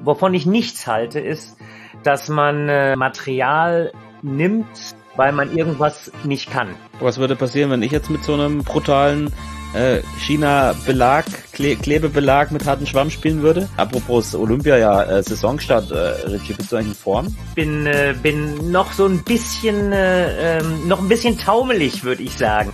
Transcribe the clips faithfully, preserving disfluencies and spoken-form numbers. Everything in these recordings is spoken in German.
wovon ich nichts halte, ist, dass man äh, Material nimmt, weil man irgendwas nicht kann. Was würde passieren, wenn ich jetzt mit so einem brutalen äh, China-Belag, Kle- Klebebelag mit hartem Schwamm spielen würde? Apropos Olympia, ja, äh, Saisonstart, äh, Richie, bist du eigentlich in Form? Bin, äh, bin noch so ein bisschen, äh, ähm, noch ein bisschen taumelig, würde ich sagen.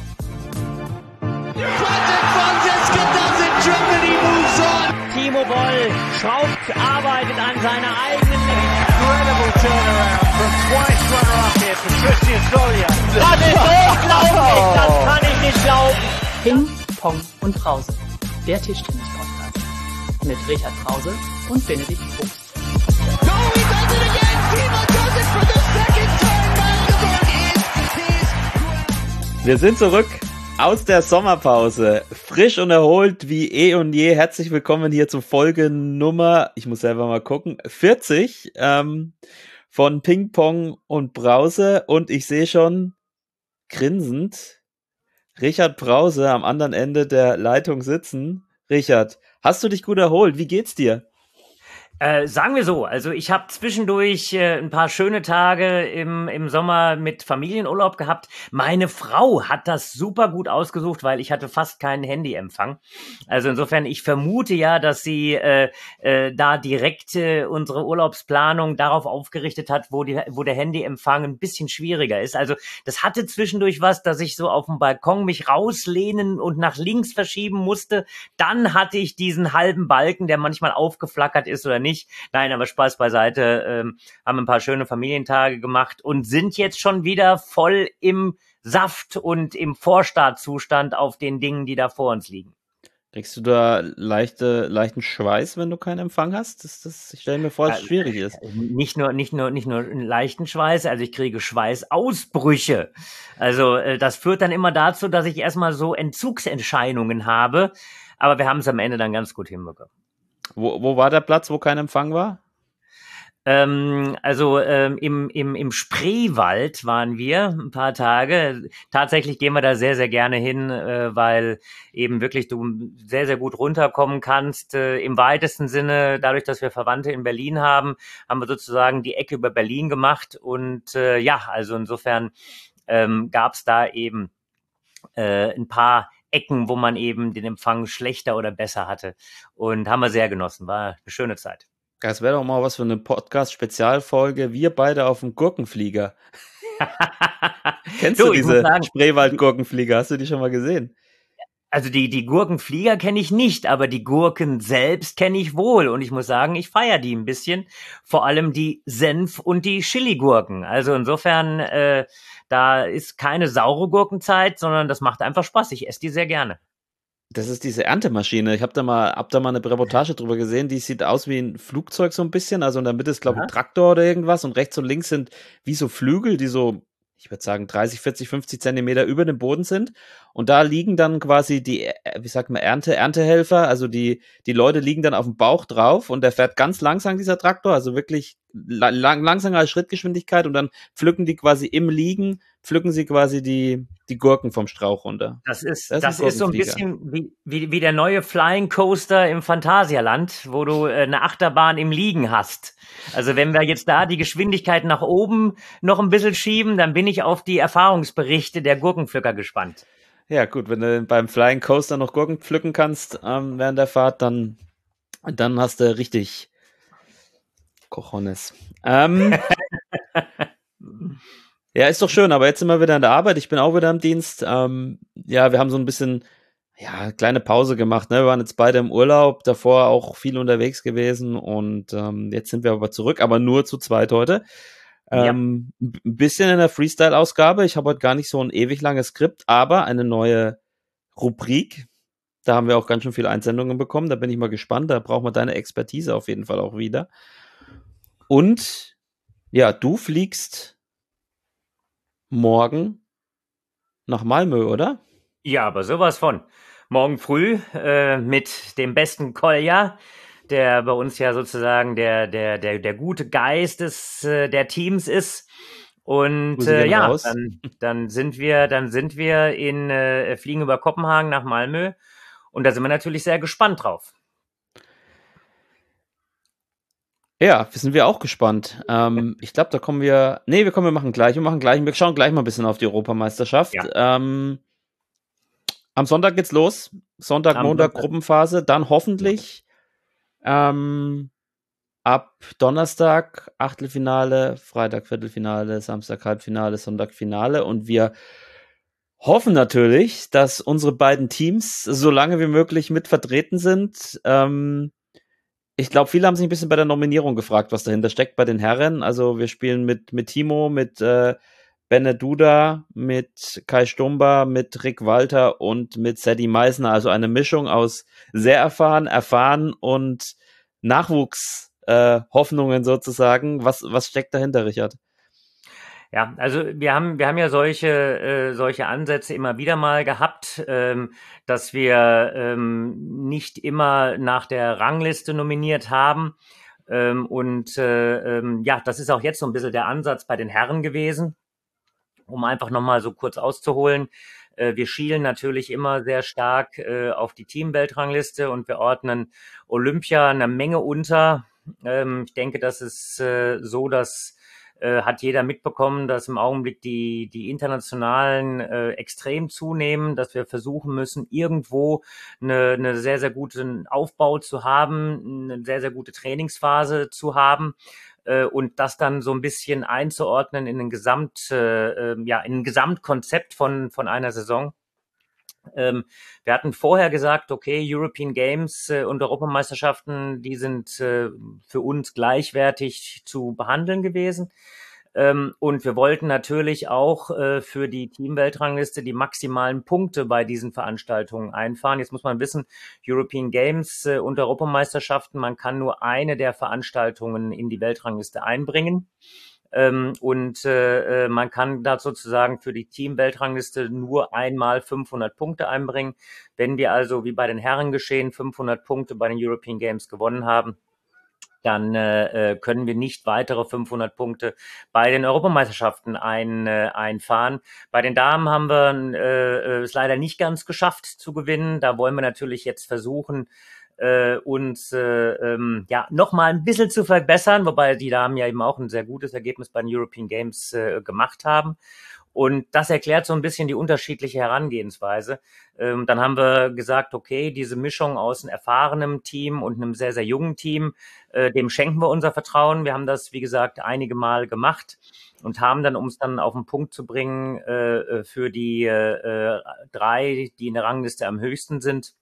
Timo Boll schraubt, arbeitet an seiner eigenen incredible turnaround from twice runner-up here to Christian Stolia. Das ist unglaublich, das kann ich nicht glauben. Ping, Pong und Brause, der Tischtennis-Podcast mit Richard Brause und Benedikt Probst. No, he does it again. Timo does it for the second time. Magdeburg is his. Wir sind zurück aus der Sommerpause, frisch und erholt wie eh und je. Herzlich willkommen hier zur Folge Nummer, ich muss selber mal gucken, vierzig ähm, von Ping Pong und Brause. Und ich sehe schon, grinsend, Richard Brause am anderen Ende der Leitung sitzen. Richard, hast du dich gut erholt? Wie geht's dir? Äh, sagen wir so, also ich habe zwischendurch äh, ein paar schöne Tage im, im Sommer mit Familienurlaub gehabt. Meine Frau hat das super gut ausgesucht, weil ich hatte fast keinen Handyempfang. Also insofern, ich vermute ja, dass sie äh, äh, da direkt äh, unsere Urlaubsplanung darauf aufgerichtet hat, wo, die, wo der Handyempfang ein bisschen schwieriger ist. Also das hatte zwischendurch was, dass ich so auf dem Balkon mich rauslehnen und nach links verschieben musste. Dann hatte ich diesen halben Balken, der manchmal aufgeflackert ist oder nicht. Nein, aber Spaß beiseite, ähm, haben ein paar schöne Familientage gemacht und sind jetzt schon wieder voll im Saft und im Vorstartzustand auf den Dingen, die da vor uns liegen. Kriegst du da leichte, leichten Schweiß, wenn du keinen Empfang hast? Das, das, ich stelle mir vor, dass es schwierig ist. Nicht nur, nicht nur, nicht nur einen leichten Schweiß, also ich kriege Schweißausbrüche. Also äh, das führt dann immer dazu, dass ich erstmal so Entzugserscheinungen habe, aber wir haben es am Ende dann ganz gut hinbekommen. Wo, wo war der Platz, wo kein Empfang war? Ähm, also ähm, im, im, im Spreewald waren wir ein paar Tage. Tatsächlich gehen wir da sehr, sehr gerne hin, äh, weil eben wirklich du sehr, sehr gut runterkommen kannst. Äh, im weitesten Sinne, dadurch, dass wir Verwandte in Berlin haben, haben wir sozusagen die Ecke über Berlin gemacht. Und äh, ja, also insofern ähm, gab es da eben äh, ein paar Ecken, wo man eben den Empfang schlechter oder besser hatte. Und haben wir sehr genossen. War eine schöne Zeit. Das wäre doch mal was für eine Podcast-Spezialfolge. Wir beide auf dem Gurkenflieger. Kennst so, du diese Spreewald-Gurkenflieger? Hast du die schon mal gesehen? Also die, die Gurkenflieger kenne ich nicht, aber die Gurken selbst kenne ich wohl. Und ich muss sagen, ich feiere die ein bisschen. Vor allem die Senf- und die Chili-Gurken. Also insofern, äh, da ist keine saure Gurkenzeit, sondern das macht einfach Spaß. Ich esse die sehr gerne. Das ist diese Erntemaschine. Ich habe da mal, hab da mal eine Reportage drüber gesehen. Die sieht aus wie ein Flugzeug so ein bisschen. Also in der Mitte ist, glaube ich, ein Traktor oder irgendwas. Und rechts und links sind wie so Flügel, die so, ich würde sagen, dreißig, vierzig, fünfzig Zentimeter über dem Boden sind. Und da liegen dann quasi die, wie sagt man, Ernte, Erntehelfer. Also die, die Leute liegen dann auf dem Bauch drauf und der fährt ganz langsam, dieser Traktor. Also wirklich lang, langsamer als Schrittgeschwindigkeit. Und dann pflücken die quasi im Liegen, pflücken sie quasi die, die Gurken vom Strauch runter. Das ist, das das ist, ist so ein bisschen wie, wie, wie der neue Flying Coaster im Phantasialand, wo du äh, eine Achterbahn im Liegen hast. Also wenn wir jetzt da die Geschwindigkeit nach oben noch ein bisschen schieben, dann bin ich auf die Erfahrungsberichte der Gurkenpflücker gespannt. Ja gut, wenn du beim Flying Coaster noch Gurken pflücken kannst ähm, während der Fahrt, dann, dann hast du richtig Cojones. Ähm, ja, ist doch schön, aber jetzt sind wir wieder in der Arbeit. Ich bin auch wieder im Dienst. Ähm, ja, wir haben so ein bisschen, ja, kleine Pause gemacht. Ne? Wir waren jetzt beide im Urlaub, davor auch viel unterwegs gewesen und ähm, jetzt sind wir aber zurück, aber nur zu zweit heute. Ähm, ja. Ein bisschen in der Freestyle-Ausgabe. Ich habe heute gar nicht so ein ewig langes Skript, aber eine neue Rubrik. Da haben wir auch ganz schön viele Einsendungen bekommen. Da bin ich mal gespannt. Da brauchen wir deine Expertise auf jeden Fall auch wieder. Und ja, du fliegst morgen nach Malmö, oder? Ja, aber sowas von. Morgen früh äh, mit dem besten Kolja, der bei uns ja sozusagen der der der der gute Geist des äh, der Teams ist. Und äh, ja, dann, dann sind wir dann sind wir in äh, fliegen über Kopenhagen nach Malmö und da sind wir natürlich sehr gespannt drauf. Ja, sind wir auch gespannt. Ähm, ich glaube, da kommen wir. Nee, wir kommen, wir machen gleich. Wir machen gleich. Wir schauen gleich mal ein bisschen auf die Europameisterschaft. Ja. Ähm, am Sonntag geht's los. Sonntag, Am Montag, Sonntag. Gruppenphase. Dann hoffentlich ähm, ab Donnerstag Achtelfinale, Freitag Viertelfinale, Samstag Halbfinale, Sonntag Finale. Und wir hoffen natürlich, dass unsere beiden Teams so lange wie möglich mit vertreten sind. Ähm, Ich glaube, viele haben sich ein bisschen bei der Nominierung gefragt, was dahinter steckt bei den Herren. Also wir spielen mit, mit Timo, mit äh, Benne Duda, mit Kai Stumba, mit Rick Walter und mit Sadie Meisner. Also eine Mischung aus sehr erfahren, erfahren und Nachwuchshoffnungen äh, sozusagen. Was, was steckt dahinter, Richard? Ja, also wir haben wir haben ja solche äh, solche Ansätze immer wieder mal gehabt, ähm, dass wir ähm, nicht immer nach der Rangliste nominiert haben. Ähm, und äh, ähm, ja, das ist auch jetzt so ein bisschen der Ansatz bei den Herren gewesen, um einfach nochmal so kurz auszuholen. Äh, wir schielen natürlich immer sehr stark äh, auf die Teamweltrangliste und wir ordnen Olympia eine Menge unter. Ähm, ich denke, das ist äh, so, dass äh, hat jeder mitbekommen, dass im Augenblick die, die internationalen äh, extrem zunehmen, dass wir versuchen müssen, irgendwo eine, eine sehr, sehr guten Aufbau zu haben, eine sehr, sehr gute Trainingsphase zu haben äh, und das dann so ein bisschen einzuordnen in ein Gesamt, äh, ja, in ein Gesamtkonzept von, von einer Saison. Ähm, wir hatten vorher gesagt, okay, European Games äh, und Europameisterschaften, die sind äh, für uns gleichwertig zu behandeln gewesen. Ähm, und wir wollten natürlich auch äh, für die Teamweltrangliste die maximalen Punkte bei diesen Veranstaltungen einfahren. Jetzt muss man wissen, European Games äh, und Europameisterschaften, man kann nur eine der Veranstaltungen in die Weltrangliste einbringen. Ähm, und äh, man kann da sozusagen für die Team-Weltrangliste nur einmal fünfhundert Punkte einbringen. Wenn wir also, wie bei den Herren geschehen, fünfhundert Punkte bei den European Games gewonnen haben, dann äh, können wir nicht weitere fünfhundert Punkte bei den Europameisterschaften ein, äh, einfahren. Bei den Damen haben wir äh, es leider nicht ganz geschafft zu gewinnen. Da wollen wir natürlich jetzt versuchen, äh, uns äh, ähm, ja noch mal ein bisschen zu verbessern, wobei die Damen ja eben auch ein sehr gutes Ergebnis bei den European Games äh, gemacht haben. Und das erklärt so ein bisschen die unterschiedliche Herangehensweise. Ähm, dann haben wir gesagt, okay, diese Mischung aus einem erfahrenen Team und einem sehr, sehr jungen Team, äh, dem schenken wir unser Vertrauen. Wir haben das, wie gesagt, einige Mal gemacht und haben dann, um es dann auf den Punkt zu bringen, äh, für die äh, drei, die in der Rangliste am höchsten sind,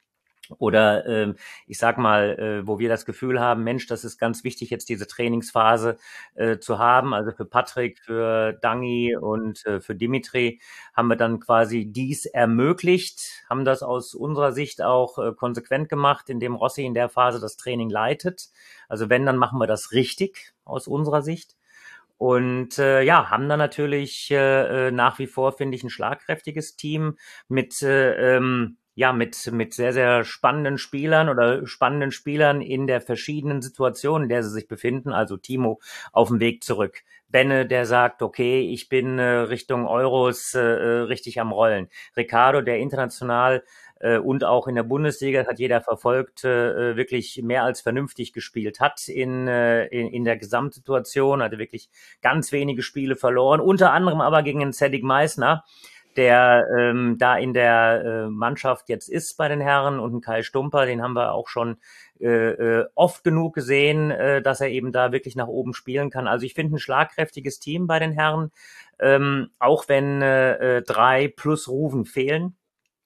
oder ähm, ich sag mal, äh, wo wir das Gefühl haben, Mensch, das ist ganz wichtig, jetzt diese Trainingsphase äh, zu haben. Also für Patrick, für Dangi und äh, für Dimitri haben wir dann quasi dies ermöglicht, haben das aus unserer Sicht auch äh, konsequent gemacht, indem Rossi in der Phase das Training leitet. Also wenn, dann machen wir das richtig aus unserer Sicht. Und äh, ja, haben dann natürlich äh, nach wie vor, finde ich, ein schlagkräftiges Team mit äh, ähm, ja, mit, mit sehr, sehr spannenden Spielern oder spannenden Spielern in der verschiedenen Situation, in der sie sich befinden. Also Timo auf dem Weg zurück. Benne, der sagt, okay, ich bin äh, Richtung Euros äh, richtig am Rollen. Ricardo, der international äh, und auch in der Bundesliga, das hat jeder verfolgt, äh, wirklich mehr als vernünftig gespielt hat in, äh, in, in der Gesamtsituation, hatte wirklich ganz wenige Spiele verloren, unter anderem aber gegen den Sadie Meisner, der ähm, da in der äh, Mannschaft jetzt ist bei den Herren, und einen Kai Stumper, den haben wir auch schon äh, äh, oft genug gesehen, äh, dass er eben da wirklich nach oben spielen kann. Also ich finde ein schlagkräftiges Team bei den Herren, ähm, auch wenn äh, drei plus Ruven fehlen.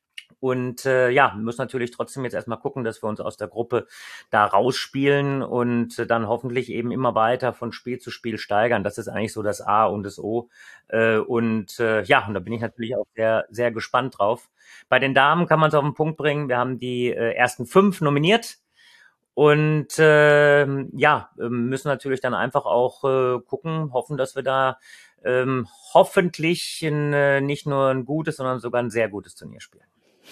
Und äh, ja, wir müssen natürlich trotzdem jetzt erstmal gucken, dass wir uns aus der Gruppe da rausspielen und äh, dann hoffentlich eben immer weiter von Spiel zu Spiel steigern. Das ist eigentlich so das A und das O. Äh, und äh, ja, und da bin ich natürlich auch sehr, sehr gespannt drauf. Bei den Damen kann man es auf den Punkt bringen. Wir haben die äh, ersten fünf nominiert. Und äh, ja, müssen natürlich dann einfach auch äh, gucken, hoffen, dass wir da ähm, hoffentlich in, äh, nicht nur ein gutes, sondern sogar ein sehr gutes Turnier spielen.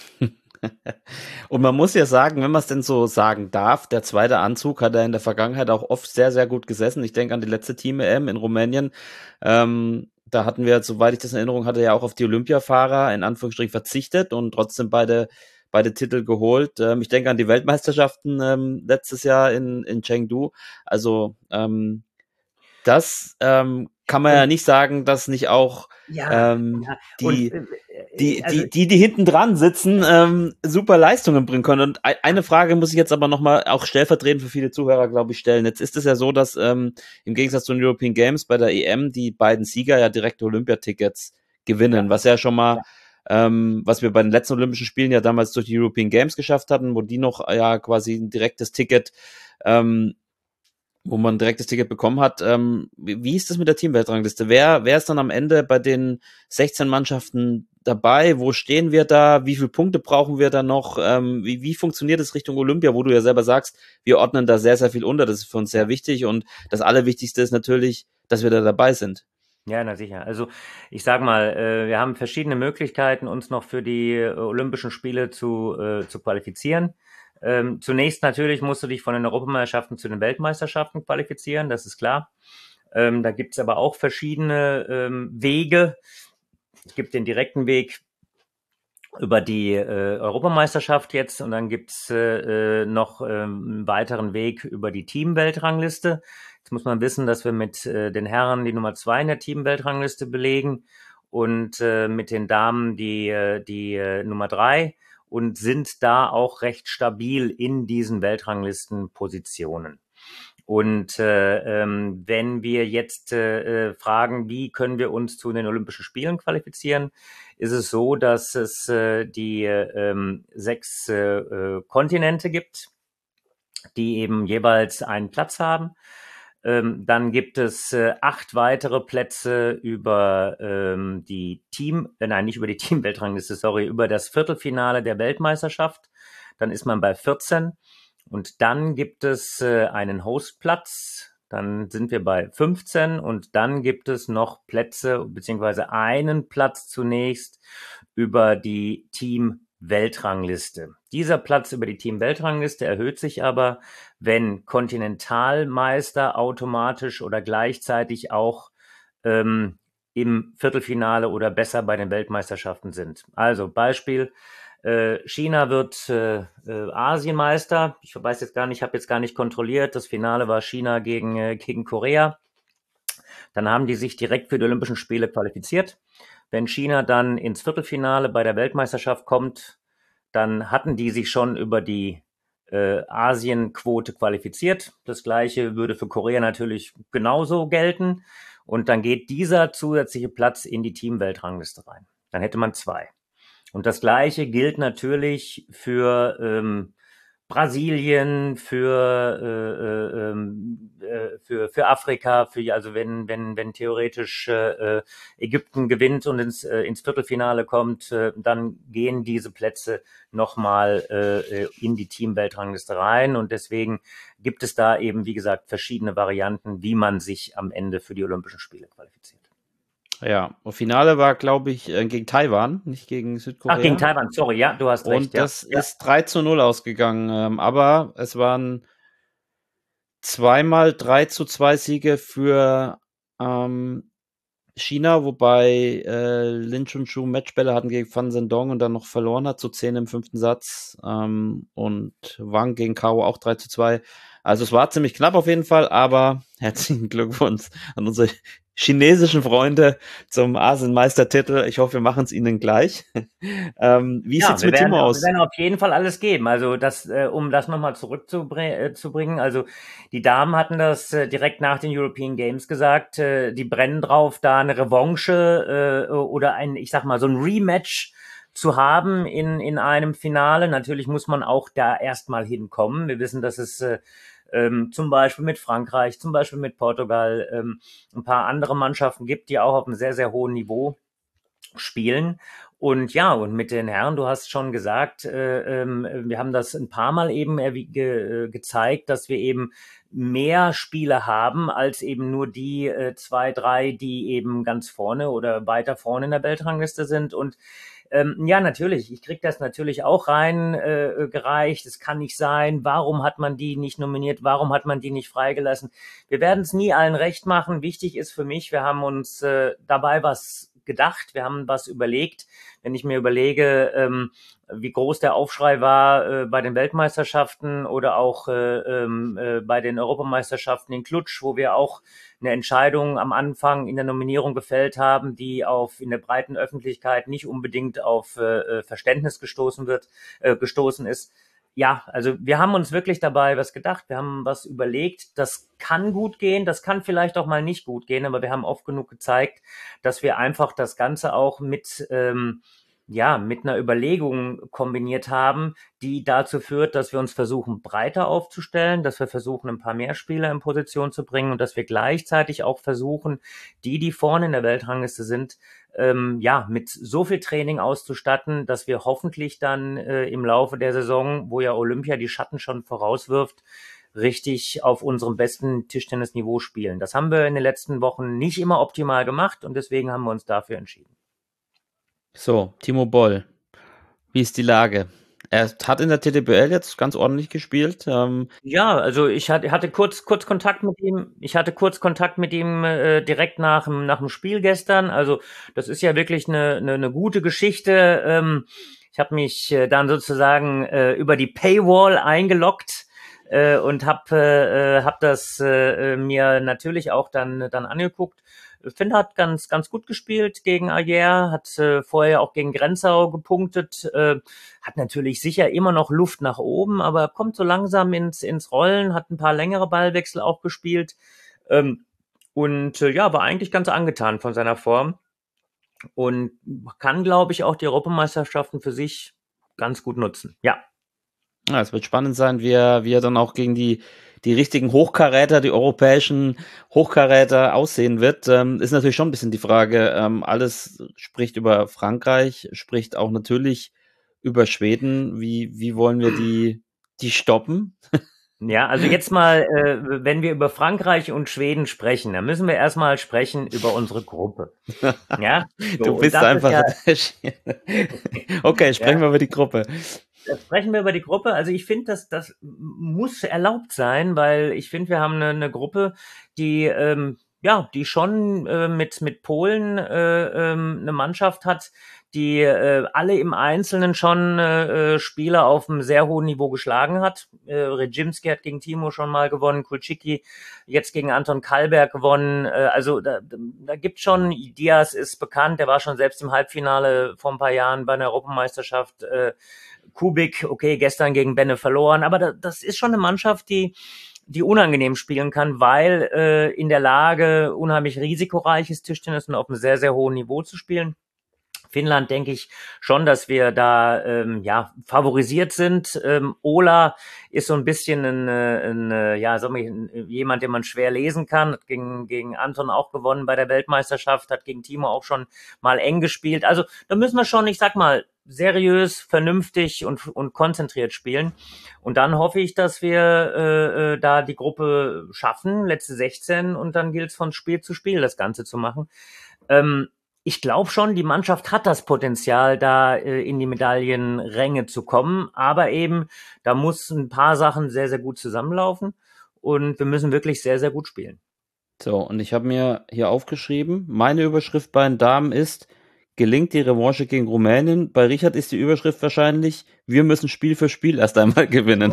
Und man muss ja sagen, wenn man es denn so sagen darf, der zweite Anzug hat er in der Vergangenheit auch oft sehr, sehr gut gesessen. Ich denke an die letzte Team-E M in Rumänien. Ähm, da hatten wir, soweit ich das in Erinnerung hatte, ja auch auf die Olympiafahrer in Anführungsstrichen verzichtet und trotzdem beide, beide Titel geholt. Ähm, ich denke an die Weltmeisterschaften ähm, letztes Jahr in, in Chengdu. Also ähm, das ähm, kann man Und ja nicht sagen, dass nicht auch ja, ähm, ja, und die äh, die, also die, die, die hinten dran sitzen, ähm, super Leistungen bringen können. Und ei- eine Frage muss ich jetzt aber nochmal auch stellvertretend für viele Zuhörer, glaube ich, stellen. Jetzt ist es ja so, dass ähm, im Gegensatz zu den European Games bei der E M die beiden Sieger ja direkt Olympiatickets gewinnen, ja, was ja schon mal, ja, ähm, was wir bei den letzten Olympischen Spielen ja damals durch die European Games geschafft hatten, wo die noch ja quasi ein direktes Ticket ähm, wo man ein direktes Ticket bekommen hat. Ähm, wie, wie ist das mit der Teamweltrangliste? Wer, wer ist dann am Ende bei den sechzehn Mannschaften dabei? Wo stehen wir da? Wie viele Punkte brauchen wir da noch? Ähm, wie, wie funktioniert es Richtung Olympia, wo du ja selber sagst, wir ordnen da sehr, sehr viel unter. Das ist für uns sehr ja. wichtig und das Allerwichtigste ist natürlich, dass wir da dabei sind. Ja, na sicher. Also ich sage mal, äh, wir haben verschiedene Möglichkeiten, uns noch für die äh, Olympischen Spiele zu, äh, zu qualifizieren. Ähm, zunächst natürlich musst du dich von den Europameisterschaften zu den Weltmeisterschaften qualifizieren, das ist klar. Ähm, da gibt's aber auch verschiedene ähm, Wege. Es gibt den direkten Weg über die äh, Europameisterschaft jetzt und dann gibt's äh, äh, noch ähm, einen weiteren Weg über die Teamweltrangliste. Jetzt muss man wissen, dass wir mit äh, den Herren die Nummer zwei in der Teamweltrangliste belegen und äh, mit den Damen die, äh, die äh, Nummer drei und sind da auch recht stabil in diesen Weltranglistenpositionen. Und äh, ähm, wenn wir jetzt äh, fragen, wie können wir uns zu den Olympischen Spielen qualifizieren, ist es so, dass es äh, die ähm, sechs äh, Kontinente gibt, die eben jeweils einen Platz haben. Ähm, dann gibt es äh, acht weitere Plätze über ähm, die Team, äh, nein, nicht über die Teamweltrangliste, sorry, über das Viertelfinale der Weltmeisterschaft. Dann ist man bei vierzehn. Und dann gibt es äh, einen Hostplatz, dann sind wir bei fünfzehn und dann gibt es noch Plätze, beziehungsweise einen Platz zunächst über die Team-Weltrangliste. Dieser Platz über die Team-Weltrangliste erhöht sich aber, wenn Kontinentalmeister automatisch oder gleichzeitig auch ähm, im Viertelfinale oder besser bei den Weltmeisterschaften sind. Also Beispiel, äh, China wird äh, äh, Asienmeister. Ich weiß jetzt gar nicht, ich habe jetzt gar nicht kontrolliert. Das Finale war China gegen, äh, gegen Korea. Dann haben die sich direkt für die Olympischen Spiele qualifiziert. Wenn China dann ins Viertelfinale bei der Weltmeisterschaft kommt, dann hatten die sich schon über die äh, Asienquote qualifiziert. Das gleiche würde für Korea natürlich genauso gelten. Und dann geht dieser zusätzliche Platz in die Teamweltrangliste rein. Dann hätte man zwei. Und das Gleiche gilt natürlich für ähm, Brasilien, für, äh, äh, äh, für, für Afrika, für, also wenn, wenn, wenn theoretisch äh, Ägypten gewinnt und ins, äh, ins Viertelfinale kommt, äh, dann gehen diese Plätze nochmal äh, in die Teamweltrangliste rein. Und deswegen gibt es da eben, wie gesagt, verschiedene Varianten, wie man sich am Ende für die Olympischen Spiele qualifiziert. Ja, und Finale war, glaube ich, äh, gegen Taiwan, nicht gegen Südkorea. Ach, gegen Taiwan, sorry, ja, du hast recht. Und das ja. ist drei zu null ausgegangen, ähm, aber es waren zweimal drei zu zwei Siege für ähm, China, wobei äh, Lin Chunchu Matchbälle hatten gegen Fan Zhendong und dann noch verloren hat, zu zehn im fünften Satz. Ähm, und Wang gegen Kao auch drei zu zwei. Also es war ziemlich knapp auf jeden Fall, aber herzlichen Glückwunsch an unsere chinesischen Freunde zum Asienmeistertitel. Ich hoffe, wir machen es ihnen gleich. ähm, wie ja, sieht's wir mit werden, Timo aus? Wir werden auf jeden Fall alles geben. Also das, äh, um das nochmal zurückzubringen. Also die Damen hatten das äh, direkt nach den European Games gesagt. Äh, die brennen drauf, da eine Revanche äh, oder ein, ich sag mal, so ein Rematch zu haben in in einem Finale. Natürlich muss man auch da erstmal hinkommen. Wir wissen, dass es äh, ähm, zum Beispiel mit Frankreich, zum Beispiel mit Portugal, ähm, ein paar andere Mannschaften gibt, die auch auf einem sehr, sehr hohen Niveau spielen. Und ja, und mit den Herren, du hast schon gesagt, äh, ähm, wir haben das ein paar Mal eben äh, ge, äh, gezeigt, dass wir eben mehr Spiele haben als eben nur die äh, zwei, drei, die eben ganz vorne oder weiter vorne in der Weltrangliste sind. Und ähm, ja, natürlich, ich krieg das natürlich auch rein äh, gereicht. Es kann nicht sein. Warum hat man die nicht nominiert? Warum hat man die nicht freigelassen? Wir werden es nie allen recht machen. Wichtig ist für mich, wir haben uns äh, dabei was gedacht, wir haben was überlegt. Wenn ich mir überlege, ähm, wie groß der Aufschrei war äh, bei den Weltmeisterschaften oder auch äh, äh, bei den Europameisterschaften in Cluj, wo wir auch eine Entscheidung am Anfang in der Nominierung gefällt haben, die auf in der breiten Öffentlichkeit nicht unbedingt auf äh, Verständnis gestoßen wird, äh, gestoßen ist. Ja, also wir haben uns wirklich dabei was gedacht, wir haben was überlegt, das kann gut gehen, das kann vielleicht auch mal nicht gut gehen, aber wir haben oft genug gezeigt, dass wir einfach das Ganze auch mit ähm, ja, mit einer Überlegung kombiniert haben, die dazu führt, dass wir uns versuchen, breiter aufzustellen, dass wir versuchen, ein paar mehr Spieler in Position zu bringen und dass wir gleichzeitig auch versuchen, die, die vorne in der Weltrangliste sind, ähm, ja, mit so viel Training auszustatten, dass wir hoffentlich dann äh, im Laufe der Saison, wo ja Olympia die Schatten schon vorauswirft, richtig auf unserem besten Tischtennisniveau spielen. Das haben wir in den letzten Wochen nicht immer optimal gemacht und deswegen haben wir uns dafür entschieden. So, Timo Boll, wie ist die Lage? Er hat in der T T B L jetzt ganz ordentlich gespielt. Ähm ja, also ich hatte, hatte kurz kurz Kontakt mit ihm. Ich hatte kurz Kontakt mit ihm äh, direkt nach dem nach dem Spiel gestern. Also das ist ja wirklich eine eine, eine gute Geschichte. Ähm, ich habe mich äh, dann sozusagen äh, über die Paywall eingeloggt äh, und habe äh, hab das äh, mir natürlich auch dann dann angeguckt. Finn hat ganz ganz gut gespielt gegen Ayer, hat äh, vorher auch gegen Grenzau gepunktet, äh, hat natürlich sicher immer noch Luft nach oben, aber kommt so langsam ins ins Rollen, hat ein paar längere Ballwechsel auch gespielt ähm, und äh, ja, war eigentlich ganz angetan von seiner Form und kann, glaube ich, auch die Europameisterschaften für sich ganz gut nutzen. Ja. Ja, es wird spannend sein, wie er, wie er dann auch gegen die, die richtigen Hochkaräter, die europäischen Hochkaräter aussehen wird. Ähm, ist natürlich schon ein bisschen die Frage, ähm, alles spricht über Frankreich, spricht auch natürlich über Schweden. Wie, wie wollen wir die, die stoppen? Ja, also jetzt mal, äh, wenn wir über Frankreich und Schweden sprechen, dann müssen wir erstmal sprechen über unsere Gruppe. Ja, so, du bist einfach. Ja, okay, sprechen ja. wir über die Gruppe. Das sprechen wir über die Gruppe. Also ich finde, dass das muss erlaubt sein, weil ich finde, wir haben eine, eine Gruppe, die ähm, ja, die schon äh, mit mit Polen äh, ähm, eine Mannschaft hat, die äh, alle im Einzelnen schon äh, Spieler auf einem sehr hohen Niveau geschlagen hat. Äh, Rejimski hat gegen Timo schon mal gewonnen, Kulczycki jetzt gegen Anton Kallberg gewonnen. Äh, also da, da gibt schon, Diaz ist bekannt, der war schon selbst im Halbfinale vor ein paar Jahren bei einer Europameisterschaft. Äh, Kubik, okay, gestern gegen Benne verloren, aber da, das ist schon eine Mannschaft, die die unangenehm spielen kann, weil äh, in der Lage, unheimlich risikoreiches Tischtennis und auf einem sehr, sehr hohen Niveau zu spielen. Finnland denke ich schon, dass wir da ähm, ja favorisiert sind. Ähm, Ola ist so ein bisschen ein, ein ja sag mal, jemand, den man schwer lesen kann. Hat gegen gegen Anton auch gewonnen bei der Weltmeisterschaft, hat gegen Timo auch schon mal eng gespielt. Also da müssen wir schon, ich sag mal, seriös, vernünftig und und konzentriert spielen. Und dann hoffe ich, dass wir äh, da die Gruppe schaffen, letzte sechzehn, und dann gilt es von Spiel zu Spiel das Ganze zu machen. Ähm, Ich glaube schon, die Mannschaft hat das Potenzial, da äh, in die Medaillenränge zu kommen. Aber eben, da muss ein paar Sachen sehr, sehr gut zusammenlaufen. Und wir müssen wirklich sehr, sehr gut spielen. So, und ich habe mir hier aufgeschrieben, meine Überschrift bei den Damen ist, gelingt die Revanche gegen Rumänien? Bei Richard ist die Überschrift wahrscheinlich, wir müssen Spiel für Spiel erst einmal gewinnen.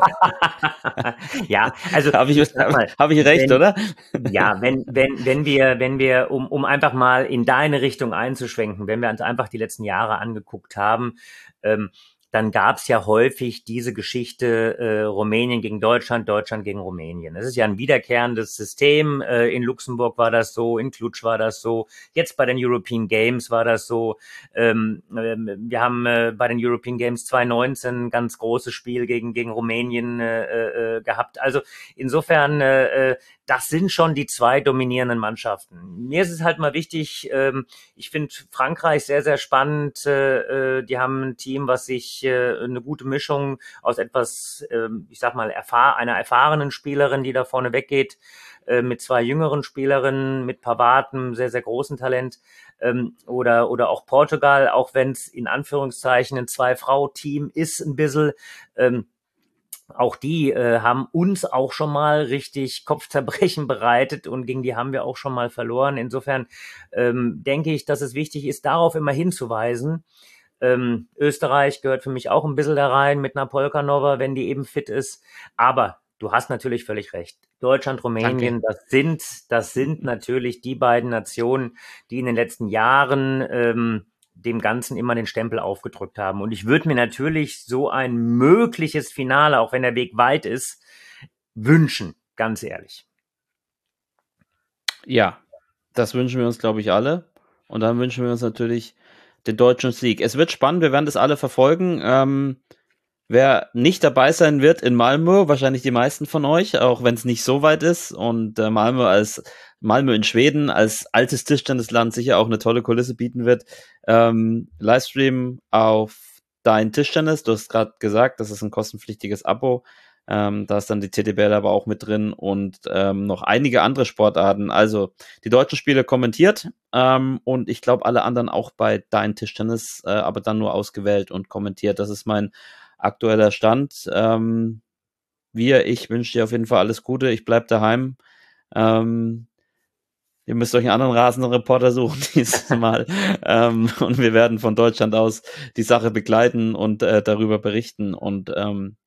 Ja, also habe ich, hab, hab ich recht, wenn, oder? Ja, wenn wenn wenn wir wenn wir um um einfach mal in deine Richtung einzuschwenken, wenn wir uns einfach die letzten Jahre angeguckt haben, ähm, dann gab es ja häufig diese Geschichte äh, Rumänien gegen Deutschland, Deutschland gegen Rumänien. Das ist ja ein wiederkehrendes System. Äh, in Luxemburg war das so, in Cluj war das so, jetzt bei den European Games war das so. Ähm, äh, wir haben äh, bei den European Games zwanzig neunzehn ein ganz großes Spiel gegen gegen Rumänien äh, äh, gehabt. Also insofern, äh, das sind schon die zwei dominierenden Mannschaften. Mir ist es halt mal wichtig, ähm, ich finde Frankreich sehr, sehr spannend. Äh, die haben ein Team, was sich äh, eine gute Mischung aus etwas, äh, ich sag mal, erfahr- einer erfahrenen Spielerin, die da vorne weggeht, äh, mit zwei jüngeren Spielerinnen, mit Pavard, einem sehr, sehr großen Talent, ähm, oder oder auch Portugal, auch wenn es in Anführungszeichen ein Zwei-Frau-Team ist, ein bisschen, ähm, auch die äh, haben uns auch schon mal richtig Kopfzerbrechen bereitet und gegen die haben wir auch schon mal verloren. Insofern ähm, denke ich, dass es wichtig ist, darauf immer hinzuweisen. Ähm, Österreich gehört für mich auch ein bisschen da rein mit einer Polkanova, wenn die eben fit ist. Aber du hast natürlich völlig recht. Deutschland, Rumänien, Danke. das sind, das sind natürlich die beiden Nationen, die in den letzten Jahren ähm, dem Ganzen immer den Stempel aufgedrückt haben. Und ich würde mir natürlich so ein mögliches Finale, auch wenn der Weg weit ist, wünschen, ganz ehrlich. Ja, das wünschen wir uns, glaube ich, alle. Und dann wünschen wir uns natürlich den deutschen Sieg. Es wird spannend, wir werden das alle verfolgen. Ähm, wer nicht dabei sein wird in Malmö, wahrscheinlich die meisten von euch, auch wenn es nicht so weit ist. Und äh, Malmö als Malmö in Schweden als altes Tischtennisland sicher auch eine tolle Kulisse bieten wird. Ähm, Livestream auf Dein Tischtennis. Du hast gerade gesagt, das ist ein kostenpflichtiges Abo. Ähm, da ist dann die T D B L aber auch mit drin und ähm, noch einige andere Sportarten. Also die deutschen Spiele kommentiert ähm, und ich glaube alle anderen auch bei Dein Tischtennis, äh, aber dann nur ausgewählt und kommentiert. Das ist mein aktueller Stand. Ähm, wir, ich wünsche dir auf jeden Fall alles Gute. Ich bleib daheim. Ähm, Ihr müsst euch einen anderen rasenden Reporter suchen dieses Mal. ähm, und wir werden von Deutschland aus die Sache begleiten und äh, darüber berichten. Und ähm,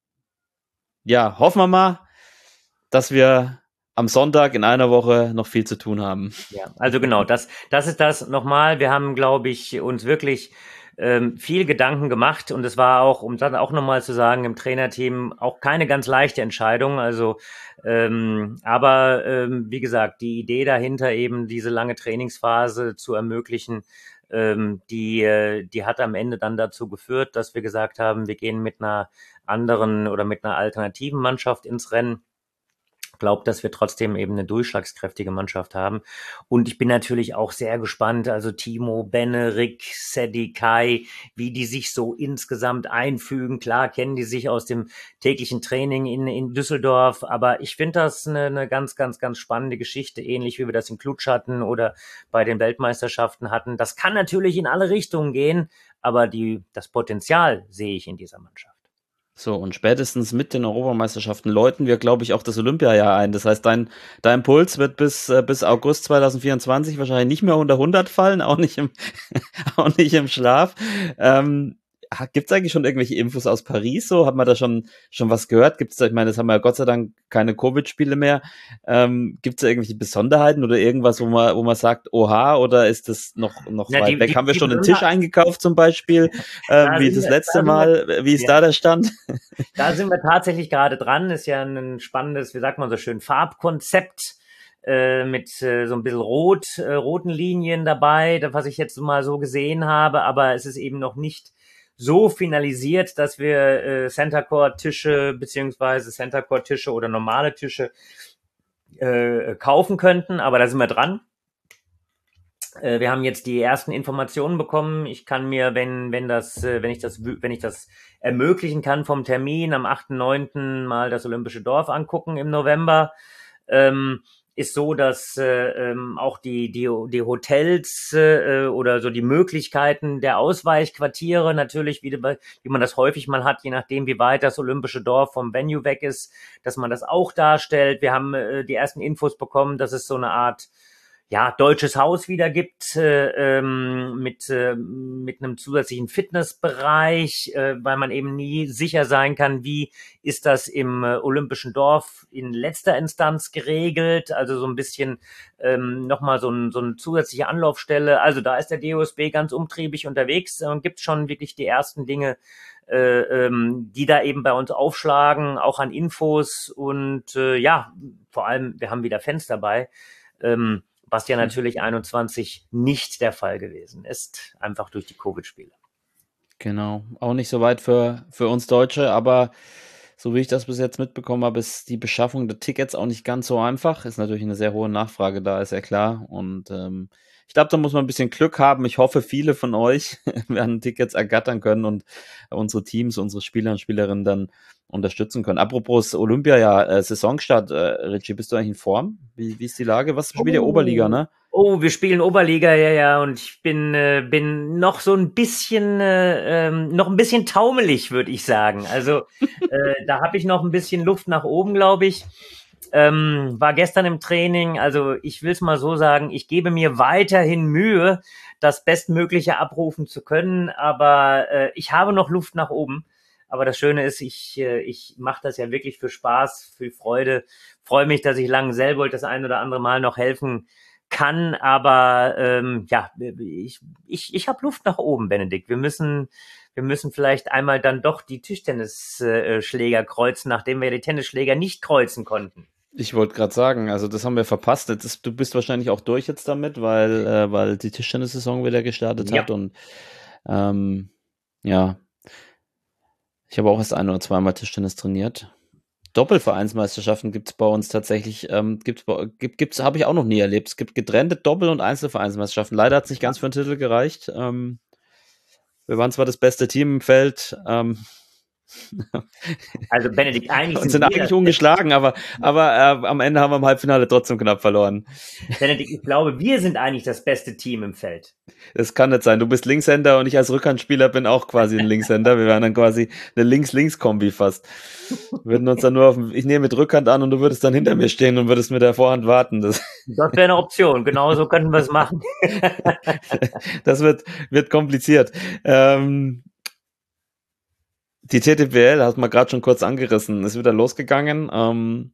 ja, hoffen wir mal, dass wir am Sonntag in einer Woche noch viel zu tun haben. Ja, also genau, das, das ist das nochmal. Wir haben, glaube ich, uns wirklich ähm, viel Gedanken gemacht und es war auch, um dann auch nochmal zu sagen, im Trainerteam auch keine ganz leichte Entscheidung. Also, ähm, aber ähm, wie gesagt, die Idee dahinter eben diese lange Trainingsphase zu ermöglichen, ähm, die, äh, die hat am Ende dann dazu geführt, dass wir gesagt haben, wir gehen mit einer anderen oder mit einer alternativen Mannschaft ins Rennen. Glaube, dass wir trotzdem eben eine durchschlagskräftige Mannschaft haben. Und ich bin natürlich auch sehr gespannt, also Timo, Benne, Rick, Sedi, Kai, wie die sich so insgesamt einfügen. Klar kennen die sich aus dem täglichen Training in, in Düsseldorf, aber ich finde das eine, eine ganz, ganz, ganz spannende Geschichte, ähnlich wie wir das in Cluj hatten oder bei den Weltmeisterschaften hatten. Das kann natürlich in alle Richtungen gehen, aber die, das Potenzial sehe ich in dieser Mannschaft. So, und spätestens mit den Europameisterschaften läuten wir, glaube ich, auch das Olympiajahr ein. Das heißt, dein, dein Puls wird bis, äh, bis August zwanzig vierundzwanzig wahrscheinlich nicht mehr unter hundert fallen, auch nicht im, auch nicht im Schlaf. Ähm, Gibt es eigentlich schon irgendwelche Infos aus Paris? So, hat man da schon schon was gehört? Gibt es, ich meine, das haben wir ja Gott sei Dank keine Covid-Spiele mehr. Ähm, Gibt es da irgendwelche Besonderheiten oder irgendwas, wo man wo man sagt, oha, oder ist das noch noch Ja, weit die, weg? die, haben wir die schon einen Tisch eingekauft zum Beispiel, ähm, Da wie sind das wir- letzte da sind wir- Mal? Wie ist Ja. da der Stand? Da sind wir tatsächlich gerade dran. Ist ja ein spannendes, wie sagt man so schön, Farbkonzept äh, mit äh, so ein bisschen rot, äh, roten Linien dabei, das, was ich jetzt mal so gesehen habe. Aber es ist eben noch nicht so finalisiert, dass wir äh, Center Court Tische beziehungsweise Center Court Tische oder normale Tische äh, kaufen könnten. Aber da sind wir dran. Äh, Wir haben jetzt die ersten Informationen bekommen. Ich kann mir, wenn, wenn das, äh, wenn ich das, wü- wenn ich das ermöglichen kann vom Termin am achten neunten mal das Olympische Dorf angucken im November. Ähm, ist so, dass äh, ähm, auch die, die, die Hotels äh, oder so die Möglichkeiten der Ausweichquartiere natürlich, wie, wie man das häufig mal hat, je nachdem, wie weit das Olympische Dorf vom Venue weg ist, dass man das auch darstellt. Wir haben äh, die ersten Infos bekommen, dass es so eine Art ja, deutsches Haus wieder gibt, äh, ähm, mit, äh, mit einem zusätzlichen Fitnessbereich, äh, weil man eben nie sicher sein kann, wie ist das im äh, Olympischen Dorf in letzter Instanz geregelt, also so ein bisschen ähm, nochmal so, ein, so eine zusätzliche Anlaufstelle. Also da ist der D O S B ganz umtriebig unterwegs und gibt schon wirklich die ersten Dinge, äh, ähm, die da eben bei uns aufschlagen, auch an Infos und äh, ja, vor allem, wir haben wieder Fans dabei, ähm, was ja natürlich einundzwanzig nicht der Fall gewesen ist, einfach durch die Covid-Spiele. Genau, auch nicht so weit für, für uns Deutsche, aber so wie ich das bis jetzt mitbekommen habe, ist die Beschaffung der Tickets auch nicht ganz so einfach. Ist natürlich eine sehr hohe Nachfrage da, ist ja klar. Und ähm, ich glaube, da muss man ein bisschen Glück haben. Ich hoffe, viele von euch werden Tickets ergattern können und unsere Teams, unsere Spieler und Spielerinnen dann unterstützen können. Apropos Olympia, ja, äh, Saisonstart, äh, Richie, bist du eigentlich in Form? Wie, wie ist die Lage? Was spielt ihr? Oh. Oberliga, ne? Oh, wir spielen Oberliga, ja, ja, und ich bin, äh, bin noch so ein bisschen, äh, ähm, noch ein bisschen taumelig, würde ich sagen. Also, äh, da habe ich noch ein bisschen Luft nach oben, glaube ich. Ähm, war gestern im Training, also ich will es mal so sagen, ich gebe mir weiterhin Mühe, das Bestmögliche abrufen zu können, aber äh, ich habe noch Luft nach oben. Aber das Schöne ist, ich, äh, ich mache das ja wirklich für Spaß, für Freude. Freue mich, dass ich Langenselbold das ein oder andere Mal noch helfen kann, aber ähm, ja, ich, ich, ich habe Luft nach oben, Benedikt. Wir müssen, wir müssen vielleicht einmal dann doch die Tischtennisschläger kreuzen, nachdem wir die Tennisschläger nicht kreuzen konnten. Ich wollte gerade sagen, also das haben wir verpasst. Jetzt ist, du bist wahrscheinlich auch durch jetzt damit, weil, äh, weil die Tischtennis-Saison wieder gestartet Ja. hat und ähm, ja, ich habe auch erst ein oder zweimal Tischtennis trainiert. Doppelvereinsmeisterschaften gibt es bei uns tatsächlich, ähm, gibt's, bei- gibt, gibt's, habe ich auch noch nie erlebt. Es gibt getrennte Doppel- und Einzelvereinsmeisterschaften. Leider hat es nicht ganz für den Titel gereicht. Ähm, wir waren zwar das beste Team im Feld, ähm, Also Benedikt, eigentlich und sind sind wir eigentlich das ungeschlagen, aber, aber äh, am Ende haben wir im Halbfinale trotzdem knapp verloren. Benedikt, ich glaube, wir sind eigentlich das beste Team im Feld. Das kann nicht sein. Du bist Linkshänder und ich als Rückhandspieler bin auch quasi ein Linkshänder. Wir wären dann quasi eine Links-Links-Kombi fast. Wir würden uns dann nur auf, ich nehme mit Rückhand an und du würdest dann hinter mir stehen und würdest mit der Vorhand warten. Das, Das wäre eine Option. Genauso könnten wir es machen. das wird, wird kompliziert. Ähm, die T T P L hat man gerade schon kurz angerissen, ist wieder losgegangen. Ähm,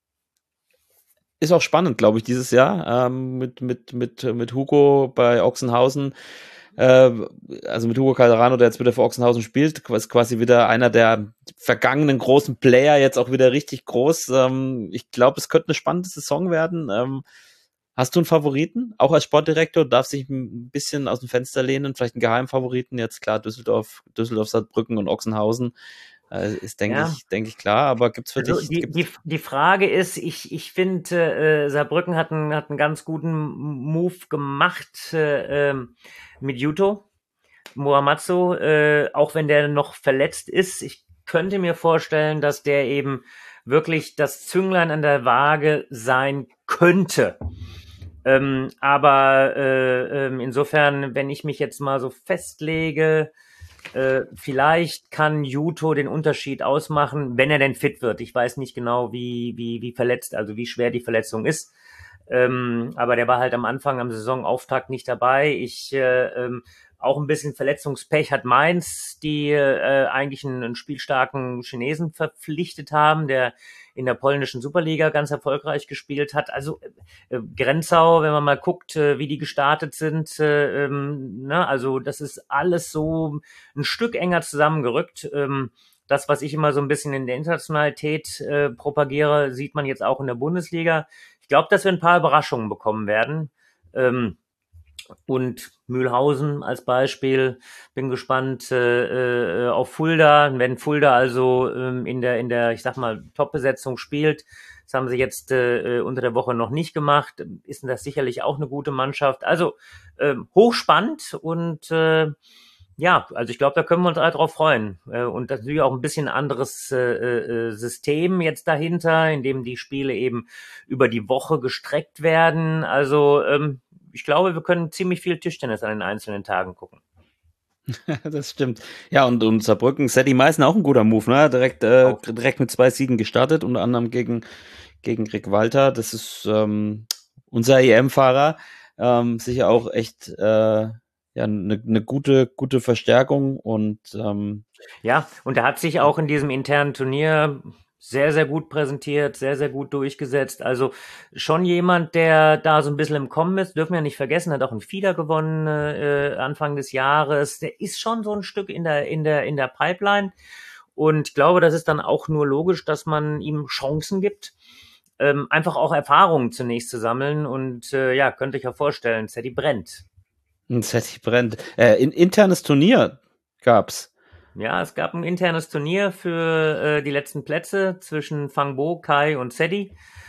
ist auch spannend, glaube ich, dieses Jahr ähm, mit, mit, mit, mit Hugo bei Ochsenhausen. Äh, also mit Hugo Calderano, der jetzt wieder für Ochsenhausen spielt, ist quasi wieder einer der vergangenen großen Player, jetzt auch wieder richtig groß. Ähm, ich glaube, es könnte eine spannende Saison werden. Ähm, hast du einen Favoriten? Auch als Sportdirektor darf sich ein bisschen aus dem Fenster lehnen, vielleicht einen Geheimfavoriten. Jetzt klar, Düsseldorf, Düsseldorf, Saarbrücken und Ochsenhausen äh, ist, denke Ja. ich, denke ich klar. Aber gibt's für Also dich? die, Gibt's, die, die Frage ist, ich, ich finde, äh, Saarbrücken hat einen, hat einen ganz guten Move gemacht äh, ähm, mit Yuto Muamatsu, äh, auch wenn der noch verletzt ist. Ich könnte mir vorstellen, dass der eben wirklich das Zünglein an der Waage sein könnte. Ähm, aber äh, ähm, insofern, wenn ich mich jetzt mal so festlege, äh, vielleicht kann Yuto den Unterschied ausmachen, wenn er denn fit wird. Ich weiß nicht genau, wie, wie, wie verletzt, also wie schwer die Verletzung ist. Ähm, aber der war halt am Anfang am Saisonauftakt nicht dabei. Ich äh, ähm, auch ein bisschen Verletzungspech hat Mainz, die äh, eigentlich einen, einen spielstarken Chinesen verpflichtet haben, der in der polnischen Superliga ganz erfolgreich gespielt hat. Also äh, Grenzau, wenn man mal guckt, äh, wie die gestartet sind, äh, ähm, ne, also das ist alles so ein Stück enger zusammengerückt. Ähm, das, was ich immer so ein bisschen in der Internationalität äh, propagiere, sieht man jetzt auch in der Bundesliga. Ich glaube, dass wir ein paar Überraschungen bekommen werden. Ähm, und Mühlhausen als Beispiel, bin gespannt äh, äh, auf Fulda. Wenn Fulda also ähm, in der, in der, ich sag mal, Top-Besetzung spielt, das haben sie jetzt äh, unter der Woche noch nicht gemacht, ist das sicherlich auch eine gute Mannschaft. Also ähm, hochspannend und äh, ja, also ich glaube, da können wir uns alle drauf freuen. Äh, Und das ist natürlich auch ein bisschen anderes äh, äh, System jetzt dahinter, in dem die Spiele eben über die Woche gestreckt werden. Also ähm, ich glaube, wir können ziemlich viel Tischtennis an den einzelnen Tagen gucken. das stimmt. Ja, und, und Saarbrücken, Sadie Meißen auch ein guter Move, ne? Direkt, äh, Auf. direkt mit zwei Siegen gestartet, unter anderem gegen, gegen Rick Walter. Das ist ähm, unser E M-Fahrer. Ähm, sicher auch echt äh, ja, eine ne gute, gute Verstärkung und ähm, Ja, und er hat sich auch in diesem internen Turnier sehr, sehr gut präsentiert, sehr, sehr gut durchgesetzt. Also schon jemand, der da so ein bisschen im Kommen ist, dürfen wir nicht vergessen, hat auch ein Fieder gewonnen äh, Anfang des Jahres. Der ist schon so ein Stück in der, in der, in der Pipeline. Und ich glaube, das ist dann auch nur logisch, dass man ihm Chancen gibt, ähm, einfach auch Erfahrungen zunächst zu sammeln. Und äh, ja, könnte ich ja vorstellen, Sadie brennt. Sadie brennt. Äh, in, internes Turnier gab's. Ja, es gab ein internes Turnier für äh, die letzten Plätze zwischen Fangbo, Kai und Sadie.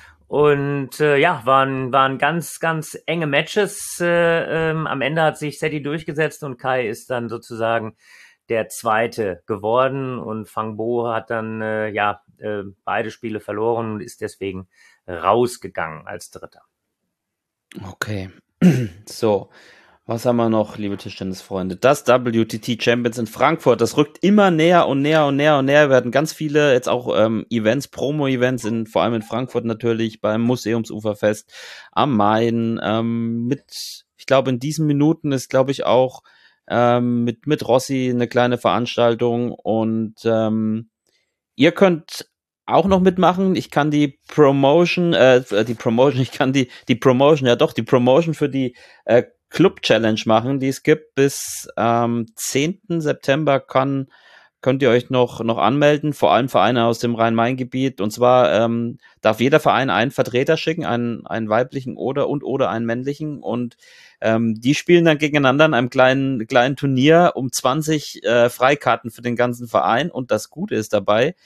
Und äh, ja, waren, waren ganz, ganz enge Matches. Äh, ähm, am Ende hat sich Sadie durchgesetzt und Kai ist dann sozusagen der Zweite geworden. Und Fangbo hat dann äh, ja äh, beide Spiele verloren und ist deswegen rausgegangen als Dritter. Okay. So, was haben wir noch, liebe Tischtennisfreunde? Das W T T Champions in Frankfurt, das rückt immer näher und näher und näher und näher. Wir hatten ganz viele jetzt auch ähm, Events, Promo-Events, in, vor allem in Frankfurt natürlich, beim Museumsuferfest am Main. Ähm, mit, ich glaube, in diesen Minuten ist, glaube ich, auch ähm, mit, mit Rossi eine kleine Veranstaltung und ähm, ihr könnt auch noch mitmachen. Ich kann die Promotion, äh, die Promotion, ich kann die, die Promotion, ja doch, die Promotion für die äh, Club Challenge machen, die es gibt. Bis ähm, zehnten September kann, könnt ihr euch noch, noch anmelden, vor allem Vereine aus dem Rhein-Main-Gebiet. Und zwar ähm, darf jeder Verein einen Vertreter schicken, einen, einen weiblichen oder und oder einen männlichen. Und ähm, die spielen dann gegeneinander in einem kleinen, kleinen Turnier um zwanzig äh, Freikarten für den ganzen Verein. Und das Gute ist dabei,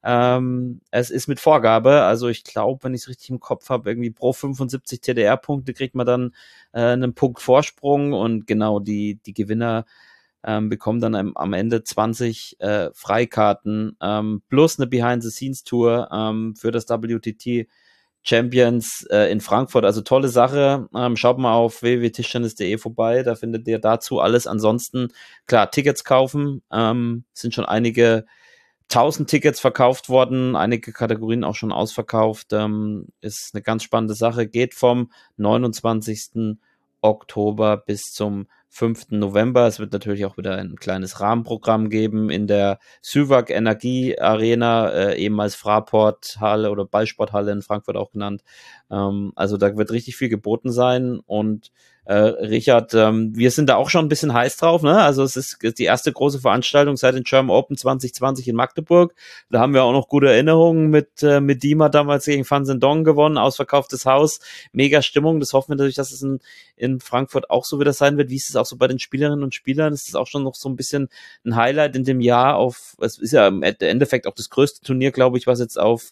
Ähm, es ist mit Vorgabe, also ich glaube, wenn ich es richtig im Kopf habe, irgendwie pro fünfundsiebzig T D R-Punkte kriegt man dann äh, einen Punkt Vorsprung und genau die die Gewinner ähm, bekommen dann am, am Ende zwanzig äh, Freikarten ähm, plus eine Behind-the-Scenes-Tour ähm, für das W T T Champions äh, in Frankfurt. Also tolle Sache. Ähm, schaut mal auf w w w punkt tischtennis punkt d e vorbei, da findet ihr dazu alles. Ansonsten, klar, Tickets kaufen, ähm, sind schon einige tausend Tickets verkauft worden, einige Kategorien auch schon ausverkauft. Ähm, ist eine ganz spannende Sache. Geht vom neunundzwanzigsten Oktober bis zum fünften November. Es wird natürlich auch wieder ein kleines Rahmenprogramm geben in der Süwag Energie Arena, äh, ehemals Fraport Halle oder Ballsporthalle in Frankfurt auch genannt. Ähm, also da wird richtig viel geboten sein und äh, Richard, ähm, wir sind da auch schon ein bisschen heiß drauf, ne? Also es ist die erste große Veranstaltung seit den German Open zwanzig zwanzig in Magdeburg. Da haben wir auch noch gute Erinnerungen mit äh, mit Dima damals gegen Van Sendong gewonnen, ausverkauftes Haus, mega Stimmung. Das hoffen wir natürlich, dass es in, in Frankfurt auch so wieder sein wird. Wie ist es auch so bei den Spielerinnen und Spielern? Ist es auch schon noch so ein bisschen ein Highlight in dem Jahr auf, es ist ja im Endeffekt auch das größte Turnier, glaube ich, was jetzt auf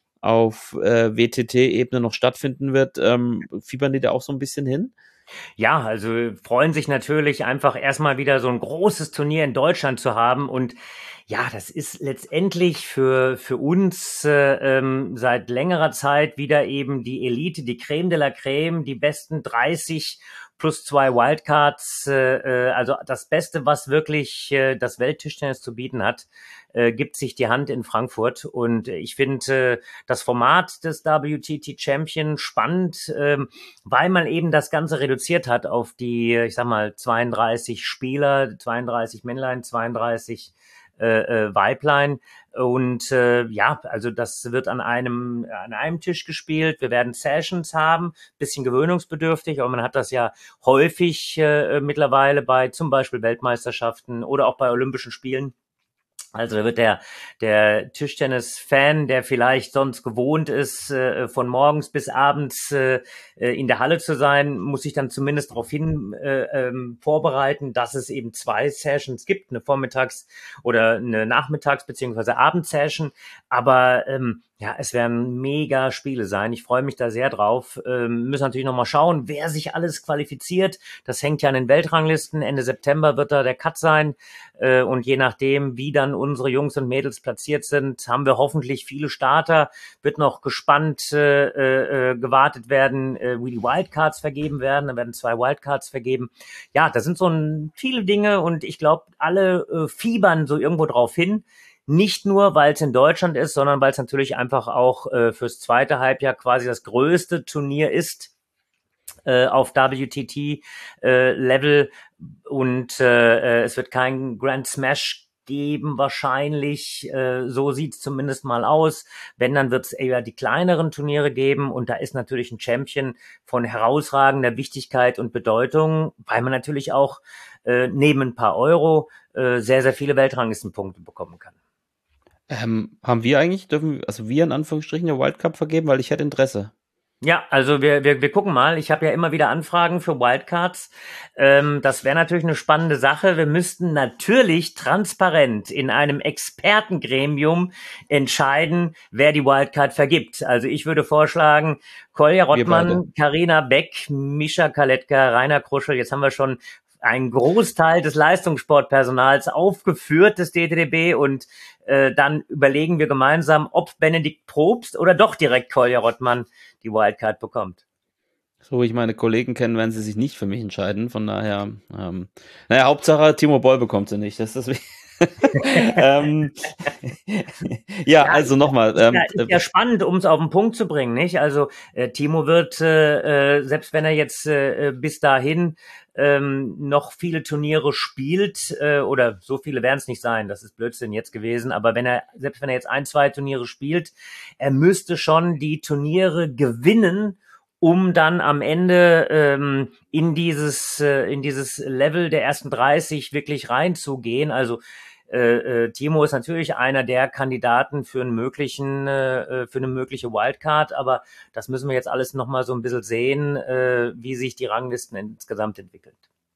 auf äh, W T T-Ebene noch stattfinden wird. Ähm, fiebern die da auch so ein bisschen hin? Ja, also freuen sich natürlich einfach erstmal wieder so ein großes Turnier in Deutschland zu haben und ja, das ist letztendlich für für uns äh, ähm, seit längerer Zeit wieder eben die Elite, die Creme de la Creme, die besten dreißig plus zwei Wildcards, äh, äh, also das Beste, was wirklich äh, das Welttischtennis zu bieten hat, äh, gibt sich die Hand in Frankfurt. Und ich finde äh, das Format des W T T Champion spannend, äh, weil man eben das Ganze reduziert hat auf die, ich sag mal, zweiunddreißig Spieler, zweiunddreißig Männlein, zweiunddreißig äh, äh, Weiblein. Und äh, ja, also das wird an einem an einem Tisch gespielt. Wir werden Sessions haben, bisschen gewöhnungsbedürftig, aber man hat das ja häufig äh, mittlerweile bei zum Beispiel Weltmeisterschaften oder auch bei Olympischen Spielen. Also da wird der der Tischtennis-Fan, der vielleicht sonst gewohnt ist, äh, von morgens bis abends äh, in der Halle zu sein, muss sich dann zumindest darauf hin äh, ähm, vorbereiten, dass es eben zwei Sessions gibt, eine Vormittags- oder eine Nachmittags- bzw. Abendsession. Aber ähm, ja, es werden mega Spiele sein. Ich freue mich da sehr drauf. Ähm, müssen natürlich nochmal schauen, wer sich alles qualifiziert. Das hängt ja an den Weltranglisten. Ende September wird da der Cut sein. Äh, und je nachdem, wie dann unsere Jungs und Mädels platziert sind, haben wir hoffentlich viele Starter. Wird noch gespannt äh, äh, gewartet werden, äh, wie die Wildcards vergeben werden. Da werden zwei Wildcards vergeben. Ja, da sind so ein, viele Dinge und ich glaube, alle äh, fiebern so irgendwo drauf hin. Nicht nur, weil es in Deutschland ist, sondern weil es natürlich einfach auch äh, fürs zweite Halbjahr quasi das größte Turnier ist äh, auf W T T-Level. Äh, und äh, es wird kein Grand Smash geben wahrscheinlich. Äh, so sieht es zumindest mal aus. Wenn, dann wird es eher die kleineren Turniere geben. Und da ist natürlich ein Champion von herausragender Wichtigkeit und Bedeutung, weil man natürlich auch äh, neben ein paar Euro äh, sehr, sehr viele Weltranglistenpunkte bekommen kann. Ähm, haben wir eigentlich, dürfen, also wir in Anführungsstrichen eine Wildcard vergeben, weil ich hätte Interesse. Ja, also wir, wir, wir gucken mal. Ich habe ja immer wieder Anfragen für Wildcards. Ähm, das wäre natürlich eine spannende Sache. Wir müssten natürlich transparent in einem Expertengremium entscheiden, wer die Wildcard vergibt. Also ich würde vorschlagen, Kolja Rottmann, Carina Beck, Mischa Kaletka, Rainer Kruschel. Jetzt haben wir schon einen Großteil des Leistungssportpersonals aufgeführt des D T D B und äh, dann überlegen wir gemeinsam, ob Benedikt Probst oder doch direkt Kolja Rottmann die Wildcard bekommt. So wie ich meine Kollegen kenne, werden sie sich nicht für mich entscheiden. Von daher, ähm, naja, Hauptsache Timo Boll bekommt sie nicht. Das ist das ähm, ja, ja, also nochmal. Ist, ähm, ja, ist ja spannend, um es auf den Punkt zu bringen, nicht? Also äh, Timo wird, äh, selbst wenn er jetzt äh, bis dahin ähm, noch viele Turniere spielt, äh, oder so viele werden es nicht sein, das ist Blödsinn jetzt gewesen, aber wenn er, selbst wenn er jetzt ein, zwei Turniere spielt, er müsste schon die Turniere gewinnen, um dann am Ende ähm, in dieses äh, in dieses Level der ersten dreißig wirklich reinzugehen. Also äh, äh, Timo ist natürlich einer der Kandidaten für einen möglichen äh, für eine mögliche Wildcard, aber das müssen wir jetzt alles nochmal so ein bisschen sehen, äh, wie sich die Ranglisten insgesamt entwickeln.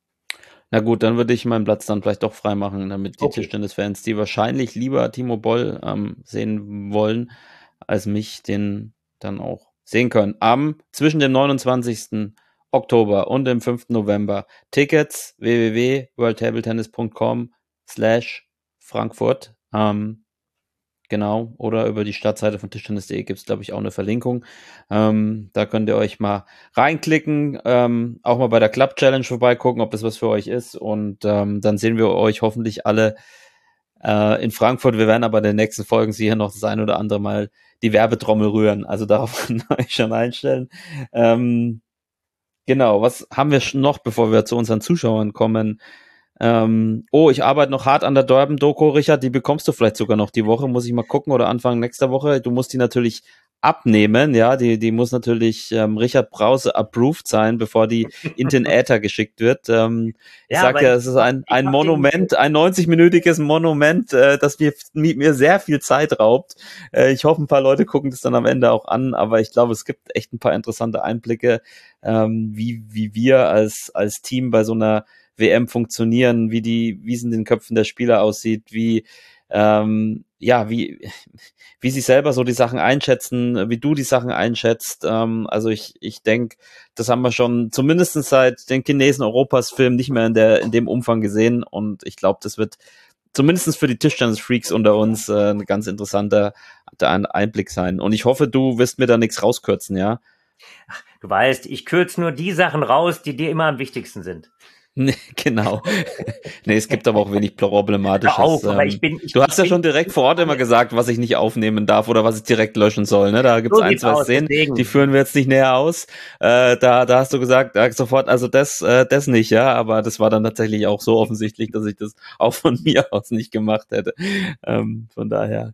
Na gut, dann würde ich meinen Platz dann vielleicht doch freimachen, damit die okay. Tischtennis-Fans, die wahrscheinlich lieber Timo Boll ähm, sehen wollen, als mich, den dann auch sehen können. Am zwischen dem neunundzwanzigsten Oktober und dem fünften November. Tickets w w w punkt world table tennis punkt com slash Frankfurt. Ähm, genau. Oder über die Startseite von tischtennis punkt de gibt es, glaube ich, auch eine Verlinkung. Ähm, da könnt ihr euch mal reinklicken, ähm, auch mal bei der Club Challenge vorbeigucken, ob das was für euch ist. Und ähm, dann sehen wir euch hoffentlich alle äh, in Frankfurt. Wir werden aber in den nächsten Folgen sicher noch das ein oder andere Mal die Werbetrommel rühren. Also darauf könnt ihr euch schon einstellen. Ähm, genau, was haben wir noch, bevor wir zu unseren Zuschauern kommen? Ähm, oh, ich arbeite noch hart an der Durban-Doku, Richard. Die bekommst du vielleicht sogar noch die Woche. Muss ich mal gucken oder Anfang nächster Woche. Du musst die natürlich abnehmen, ja, die die muss natürlich ähm, Richard Brause approved sein, bevor die in den Äther geschickt wird. Ähm, ich ja, sag ja, es ist ein ein Monument, ein neunzig-minütiges Monument, äh, das mir, mir sehr viel Zeit raubt. Äh, ich hoffe, ein paar Leute gucken das dann am Ende auch an, aber ich glaube, es gibt echt ein paar interessante Einblicke, ähm, wie wie wir als als Team bei so einer W M funktionieren, wie die, wie es in den Köpfen der Spieler aussieht, wie ähm, ja, wie wie sie selber so die Sachen einschätzen, wie du die Sachen einschätzt. Ähm, also ich ich denke, das haben wir schon zumindest seit den Chinesen Europas Film nicht mehr in der in dem Umfang gesehen und ich glaube, das wird zumindest für die Tischtennis-Freaks unter uns äh, ein ganz interessanter Einblick sein. Und ich hoffe, du wirst mir da nichts rauskürzen, ja? Ach, du weißt, ich kürze nur die Sachen raus, die dir immer am wichtigsten sind. Nee, genau. Nee, es gibt aber auch wenig Problematisches. Auf, aber ich bin, ich, du hast ich ja schon direkt vor Ort immer gesagt, was ich nicht aufnehmen darf oder was ich direkt löschen soll. Ne? Da gibt es so ein, zwei aus, Szenen, deswegen. Die führen wir jetzt nicht näher aus. Äh, da, da hast du gesagt, ja, sofort, also das, äh, das nicht, ja. Aber das war dann tatsächlich auch so offensichtlich, dass ich das auch von mir aus nicht gemacht hätte. Ähm, von daher.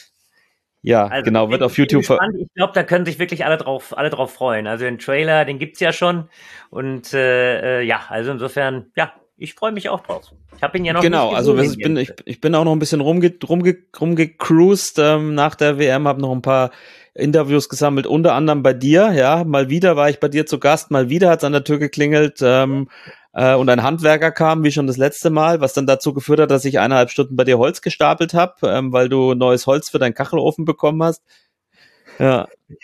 Ja, also, genau, wird auf YouTube. Ich glaube, da können sich wirklich alle drauf, alle drauf freuen. Also den Trailer, den gibt's ja schon. Und äh, ja, also insofern, ja, ich freue mich auch drauf. Ich habe ihn ja noch genau, nicht also ich bin, ich, ich bin auch noch ein bisschen rumge, rumge, rumgecruised ähm, nach der W M, habe noch ein paar Interviews gesammelt, unter anderem bei dir, ja, mal wieder war ich bei dir zu Gast, mal wieder hat's an der Tür geklingelt ähm, äh, und ein Handwerker kam, wie schon das letzte Mal, was dann dazu geführt hat, dass ich eineinhalb Stunden bei dir Holz gestapelt habe, ähm, weil du neues Holz für deinen Kachelofen bekommen hast. Ja.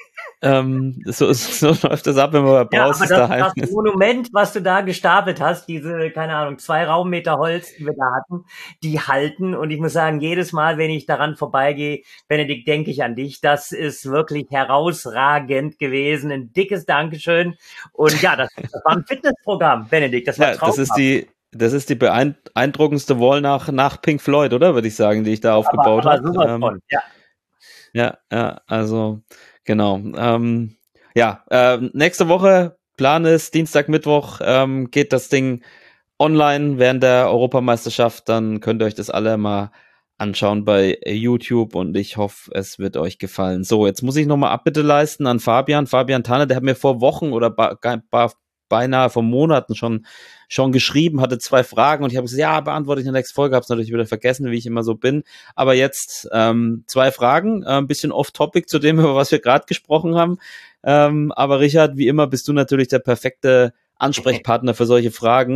Ähm, so, so läuft das ab, wenn man bei Braus ja, aber das, das Monument, was du da gestapelt hast, diese, keine Ahnung, zwei Raummeter Holz, die wir da hatten, die halten. Und ich muss sagen, jedes Mal, wenn ich daran vorbeigehe, Benedikt, denke ich an dich. Das ist wirklich herausragend gewesen. Ein dickes Dankeschön. Und ja, das, das war ein Fitnessprogramm, Benedikt. Das war ja, das ist die Das ist die beeindruckendste Wall nach, nach Pink Floyd, oder? Würde ich sagen, die ich da aufgebaut habe. Aber sowas von, ja. Ja, ja, also genau. Ähm, ja, äh, nächste Woche, Plan ist, Dienstag, Mittwoch ähm, geht das Ding online während der Europameisterschaft. Dann könnt ihr euch das alle mal anschauen bei YouTube und ich hoffe, es wird euch gefallen. So, jetzt muss ich nochmal Abbitte leisten an Fabian. Fabian Tanne, der hat mir vor Wochen oder ba- ba- beinahe vor Monaten schon schon geschrieben, hatte zwei Fragen und ich habe gesagt, ja, beantworte ich in der nächsten Folge, habe es natürlich wieder vergessen, wie ich immer so bin, aber jetzt ähm, zwei Fragen, äh, ein bisschen off-topic zu dem, über was wir gerade gesprochen haben, ähm, aber Richard, wie immer bist du natürlich der perfekte Ansprechpartner für solche Fragen.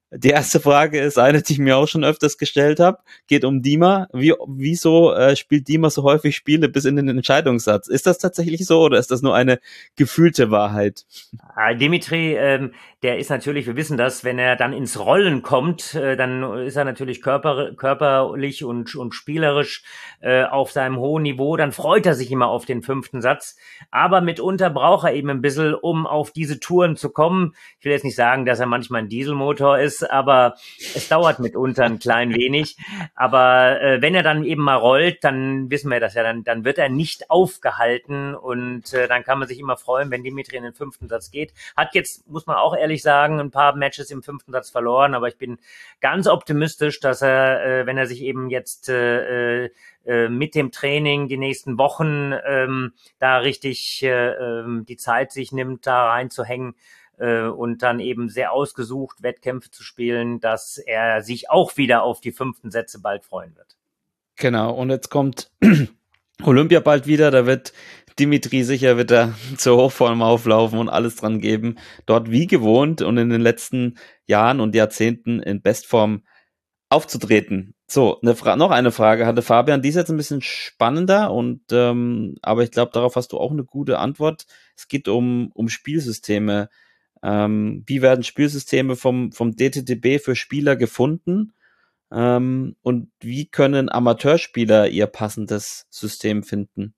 Die erste Frage ist eine, die ich mir auch schon öfters gestellt habe, geht um Dima. Wie, wieso äh, spielt Dima so häufig Spiele bis in den Entscheidungssatz? Ist das tatsächlich so oder ist das nur eine gefühlte Wahrheit? Dimitri, ähm, der ist natürlich, wir wissen das, wenn er dann ins Rollen kommt, äh, dann ist er natürlich körper, körperlich und, und spielerisch äh, auf seinem hohen Niveau, dann freut er sich immer auf den fünften Satz, aber mitunter braucht er eben ein bisschen, um auf diese Touren zu kommen. Ich will jetzt nicht sagen, dass er manchmal ein Dieselmotor ist, aber es dauert mitunter ein klein wenig, aber äh, wenn er dann eben mal rollt, dann wissen wir das ja, dann, dann wird er nicht aufgehalten und äh, dann kann man sich immer freuen, wenn Dimitri in den fünften Satz geht. Hat jetzt, muss man auch ehrlich sagen, ein paar Matches im fünften Satz verloren, aber ich bin ganz optimistisch, dass er, äh, wenn er sich eben jetzt äh, äh, mit dem Training die nächsten Wochen ähm, da richtig äh, äh, die Zeit sich nimmt, da reinzuhängen äh, und dann eben sehr ausgesucht Wettkämpfe zu spielen, dass er sich auch wieder auf die fünften Sätze bald freuen wird. Genau, und jetzt kommt Olympia bald wieder, da wird Dimitri sicher wieder zur Hochform auflaufen und alles dran geben, dort wie gewohnt und in den letzten Jahren und Jahrzehnten in Bestform aufzutreten. So, eine Fra- noch eine Frage hatte Fabian, die ist jetzt ein bisschen spannender und ähm, aber ich glaube, darauf hast du auch eine gute Antwort. Es geht um um Spielsysteme. Ähm, wie werden Spielsysteme vom vom D T D B für Spieler gefunden? Ähm, und wie können Amateurspieler ihr passendes System finden?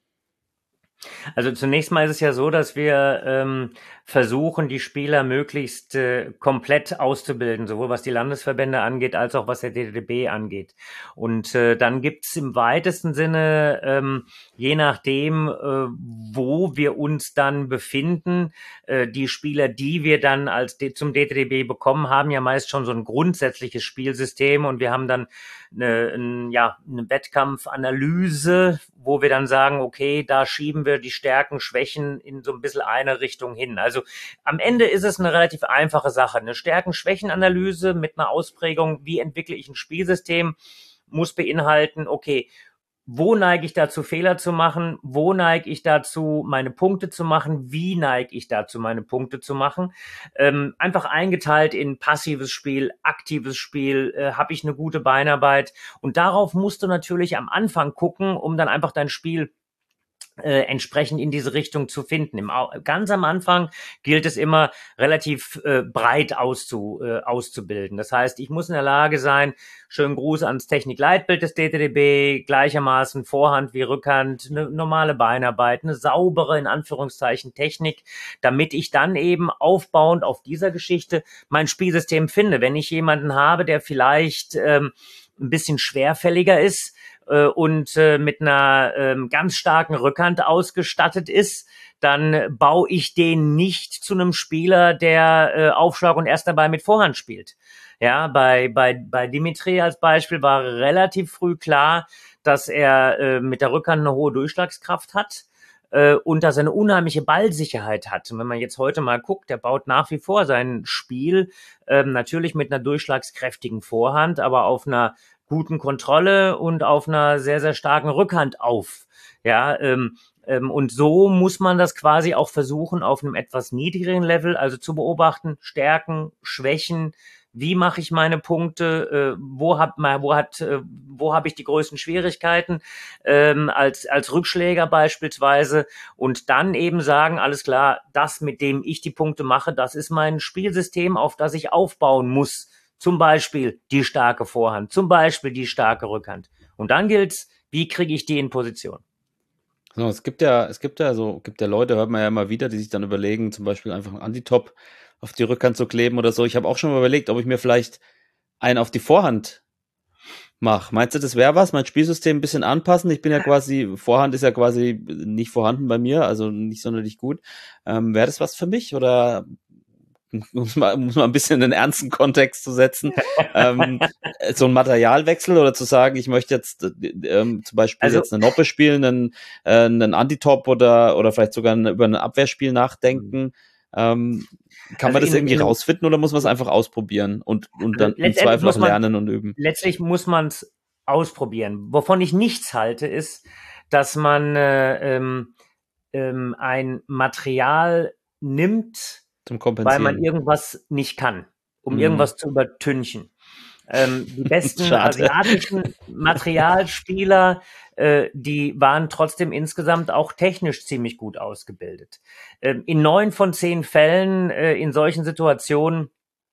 Also zunächst mal ist es ja so, dass wir ähm, versuchen, die Spieler möglichst äh, komplett auszubilden, sowohl was die Landesverbände angeht, als auch was der D T D B angeht. Und äh, dann gibt's im weitesten Sinne, ähm, je nachdem, äh, wo wir uns dann befinden, äh, die Spieler, die wir dann als D- zum D T D B bekommen, haben ja meist schon so ein grundsätzliches Spielsystem und wir haben dann eine, ein, ja, eine Wettkampfanalyse, wo wir dann sagen, okay, da schieben wir die Stärken, Schwächen in so ein bisschen eine Richtung hin. Also am Ende ist es eine relativ einfache Sache. Eine Stärken-Schwächen-Analyse mit einer Ausprägung, wie entwickle ich ein Spielsystem, muss beinhalten, okay, wo neige ich dazu, Fehler zu machen? Wo neige ich dazu, meine Punkte zu machen? Wie neige ich dazu, meine Punkte zu machen? Ähm, einfach eingeteilt in passives Spiel, aktives Spiel, äh, habe ich eine gute Beinarbeit? Und darauf musst du natürlich am Anfang gucken, um dann einfach dein Spiel Äh, entsprechend in diese Richtung zu finden. Im, ganz am Anfang gilt es immer relativ äh, breit auszu, äh, auszubilden. Das heißt, ich muss in der Lage sein, schönen Gruß ans Technikleitbild des D T D B, gleichermaßen Vorhand wie Rückhand, eine normale Beinarbeit, eine saubere, in Anführungszeichen, Technik, damit ich dann eben aufbauend auf dieser Geschichte mein Spielsystem finde. Wenn ich jemanden habe, der vielleicht ähm, ein bisschen schwerfälliger ist, und äh, mit einer ähm, ganz starken Rückhand ausgestattet ist, dann baue ich den nicht zu einem Spieler, der äh, Aufschlag und erst dabei mit Vorhand spielt. Ja, bei bei bei Dimitri als Beispiel war relativ früh klar, dass er äh, mit der Rückhand eine hohe Durchschlagskraft hat äh, und dass er eine unheimliche Ballsicherheit hat. Und wenn man jetzt heute mal guckt, der baut nach wie vor sein Spiel äh, natürlich mit einer durchschlagskräftigen Vorhand, aber auf einer guten Kontrolle und auf einer sehr, sehr starken Rückhand auf. Ja, ähm, ähm, und so muss man das quasi auch versuchen, auf einem etwas niedrigeren Level, also zu beobachten, Stärken, Schwächen, wie mache ich meine Punkte, äh, wo hab mal, wo hat, äh, wo habe ich die größten Schwierigkeiten ähm, als als Rückschläger beispielsweise und dann eben sagen, alles klar, das, mit dem ich die Punkte mache, das ist mein Spielsystem, auf das ich aufbauen muss. Zum Beispiel die starke Vorhand, zum Beispiel die starke Rückhand. Und dann gilt's, wie kriege ich die in Position? So, es gibt ja, es gibt ja so, gibt ja Leute, hört man ja immer wieder, die sich dann überlegen, zum Beispiel einfach einen Antitop auf die Rückhand zu kleben oder so. Ich habe auch schon mal überlegt, ob ich mir vielleicht einen auf die Vorhand mache. Meinst du, das wäre was? Mein Spielsystem ein bisschen anpassen? Ich bin ja quasi, Vorhand ist ja quasi nicht vorhanden bei mir, also nicht sonderlich gut. Ähm, wäre das was für mich oder muss man, muss man ein bisschen in den ernsten Kontext zu setzen, ähm, so ein Materialwechsel oder zu sagen, ich möchte jetzt ähm, zum Beispiel also, jetzt eine Noppe spielen, einen, äh, einen Antitop oder oder vielleicht sogar eine, über ein Abwehrspiel nachdenken. Ähm, kann also man das in, irgendwie in, rausfinden oder muss man es einfach ausprobieren und, und dann im Zweifel auch lernen und üben? Letztlich muss man es ausprobieren. Wovon ich nichts halte, ist, dass man äh, ähm, ähm, ein Material nimmt, zum Kompensieren, weil man irgendwas nicht kann. um Mhm. irgendwas zu übertünchen. Ähm, die besten Schade. asiatischen Materialspieler, äh, die waren trotzdem insgesamt auch technisch ziemlich gut ausgebildet. Ähm, in neun von zehn Fällen äh, in solchen Situationen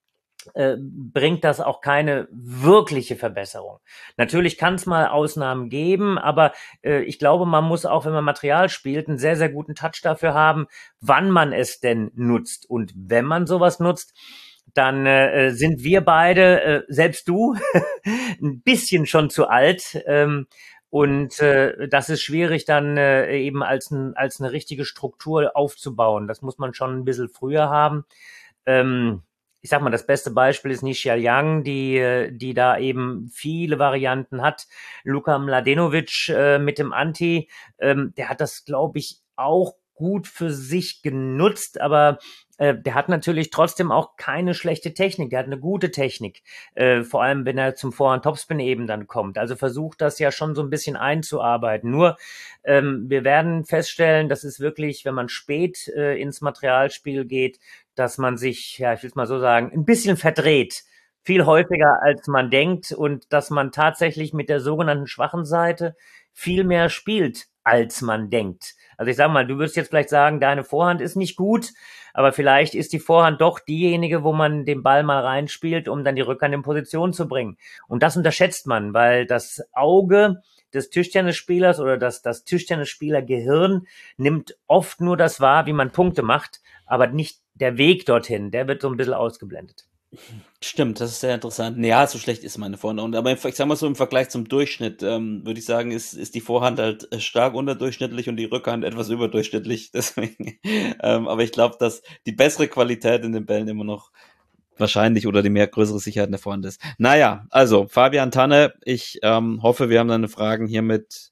äh, bringt das auch keine wirkliche Verbesserung. Natürlich kann es mal Ausnahmen geben, aber äh, ich glaube, man muss auch, wenn man Material spielt, einen sehr, sehr guten Touch dafür haben, wann man es denn nutzt. Und wenn man sowas nutzt, dann äh, sind wir beide, äh, selbst du, ein bisschen schon zu alt. Ähm, und äh, das ist schwierig dann äh, eben als, ein, als eine richtige Struktur aufzubauen. Das muss man schon ein bisschen früher haben. Ähm, ich sag mal, das beste Beispiel ist Nishia Yang, die, äh, die da eben viele Varianten hat. Luka Mladenovic äh, mit dem Anti, ähm, der hat das, glaube ich, auch gut für sich genutzt, aber äh, der hat natürlich trotzdem auch keine schlechte Technik. Der hat eine gute Technik, äh, vor allem wenn er zum Vorhand-Topspin eben dann kommt. Also versucht das ja schon so ein bisschen einzuarbeiten. Nur ähm, wir werden feststellen, das ist wirklich, wenn man spät äh, ins Materialspiel geht, dass man sich, ja, ich will es mal so sagen, ein bisschen verdreht. Viel häufiger, als man denkt und dass man tatsächlich mit der sogenannten schwachen Seite viel mehr spielt, als man denkt. Also ich sag mal, du würdest jetzt vielleicht sagen, deine Vorhand ist nicht gut, aber vielleicht ist die Vorhand doch diejenige, wo man den Ball mal reinspielt, um dann die Rückhand in Position zu bringen. Und das unterschätzt man, weil das Auge des Tischtennisspielers oder das, das Tischtennisspielergehirn nimmt oft nur das wahr, wie man Punkte macht, aber nicht der Weg dorthin. Der wird so ein bisschen ausgeblendet. Stimmt, das ist sehr interessant. Ja, so schlecht ist meine Vorhand. Und aber im, ich sag mal so, im Vergleich zum Durchschnitt, ähm, würde ich sagen, ist, ist die Vorhand halt äh, stark unterdurchschnittlich und die Rückhand etwas überdurchschnittlich. Deswegen, ähm, aber ich glaube, dass die bessere Qualität in den Bällen immer noch wahrscheinlich oder die mehr größere Sicherheit in der Vorhand ist. Naja, also Fabian Tanne, ich ähm, hoffe, wir haben deine Fragen hiermit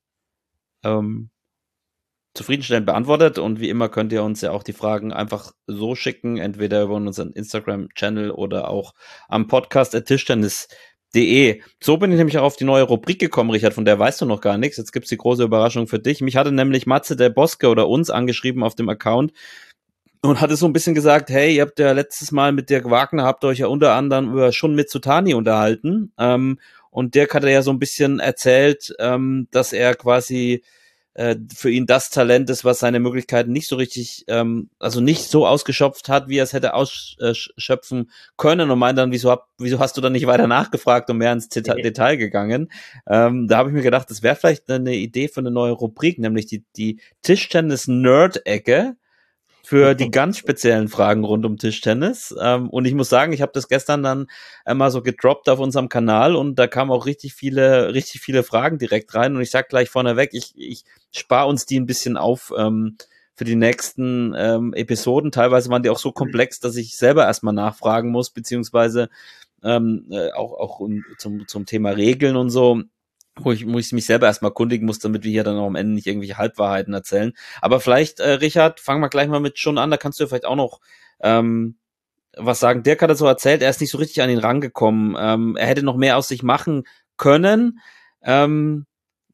ähm, zufriedenstellend beantwortet und wie immer könnt ihr uns ja auch die Fragen einfach so schicken, entweder über unseren Instagram-Channel oder auch am Podcast at tischtennis punkt de. So bin ich nämlich auch auf die neue Rubrik gekommen, Richard, von der weißt du noch gar nichts. Jetzt gibt's die große Überraschung für dich. Mich hatte nämlich Matze der Boske oder uns angeschrieben auf dem Account und hatte so ein bisschen gesagt, hey, ihr habt ja letztes Mal mit Dirk Wagner, habt ihr euch ja unter anderem über Shun Mitsutani unterhalten ähm, und Dirk hatte ja so ein bisschen erzählt, ähm, dass er quasi für ihn das Talent ist, was seine Möglichkeiten nicht so richtig, ähm, also nicht so ausgeschöpft hat, wie er es hätte ausschöpfen können und meint dann, wieso, hab, wieso hast du dann nicht weiter nachgefragt und mehr ins Deta- Nee. Detail gegangen? Ähm, da habe ich mir gedacht, das wäre vielleicht eine Idee für eine neue Rubrik, nämlich die, die Tischtennis-Nerd-Ecke für die ganz speziellen Fragen rund um Tischtennis. Ähm, und ich muss sagen, ich habe das gestern dann einmal so gedroppt auf unserem Kanal und da kamen auch richtig viele, richtig viele Fragen direkt rein. Und ich sag gleich vorneweg, ich, ich spare uns die ein bisschen auf ähm, für die nächsten ähm, Episoden. Teilweise waren die auch so komplex, dass ich selber erstmal nachfragen muss, beziehungsweise ähm, äh, auch, auch um, zum, zum Thema Regeln und so. Wo ich, wo ich mich selber erstmal kundigen muss, damit wir hier dann auch am Ende nicht irgendwelche Halbwahrheiten erzählen. Aber vielleicht, äh, Richard, fangen wir gleich mal mit schon an, da kannst du vielleicht auch noch ähm, was sagen. Dirk hat das so erzählt, er ist nicht so richtig an ihn rangekommen. Ähm, er hätte noch mehr aus sich machen können. Ähm,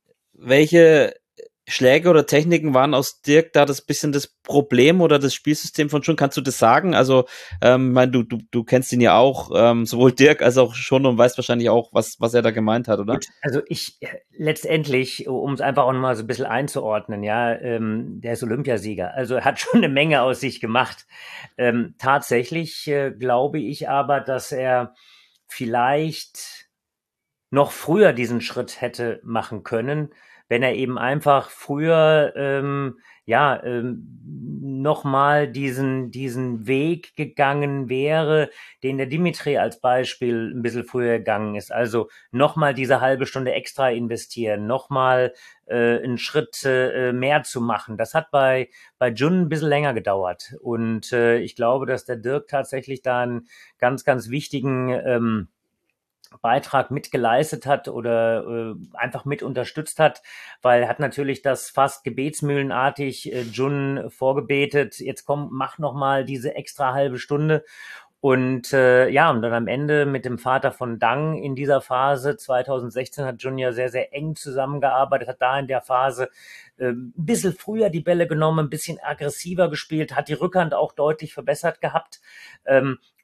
welche Schläge oder Techniken waren aus Dirk da das bisschen das Problem oder das Spielsystem von Shun? Kannst du das sagen? Also, ähm, mein, du, du, du kennst ihn ja auch, ähm, sowohl Dirk als auch Shun und weißt wahrscheinlich auch, was, was er da gemeint hat, oder? Gut, also ich letztendlich, um es einfach auch mal so ein bisschen einzuordnen, ja, ähm, der ist Olympiasieger, also er hat schon eine Menge aus sich gemacht. Ähm, tatsächlich äh, glaube ich aber, dass er vielleicht noch früher diesen Schritt hätte machen können, wenn er eben einfach früher ähm, ja ähm, nochmal diesen diesen Weg gegangen wäre, den der Dimitri als Beispiel ein bisschen früher gegangen ist. Also nochmal diese halbe Stunde extra investieren, nochmal äh, einen Schritt äh, mehr zu machen. Das hat bei bei Jun ein bisschen länger gedauert. Und äh, ich glaube, dass der Dirk tatsächlich da einen ganz, ganz wichtigen ähm, Beitrag mitgeleistet hat oder äh, einfach mit unterstützt hat, weil er hat natürlich das fast gebetsmühlenartig äh, Jun vorgebetet, jetzt komm, mach noch mal diese extra halbe Stunde. Und äh, ja, und dann am Ende mit dem Vater von Dang in dieser Phase zwanzig sechzehn hat Jun ja sehr, sehr eng zusammengearbeitet, hat da in der Phase äh, ein bisschen früher die Bälle genommen, ein bisschen aggressiver gespielt, hat die Rückhand auch deutlich verbessert gehabt. Ähm,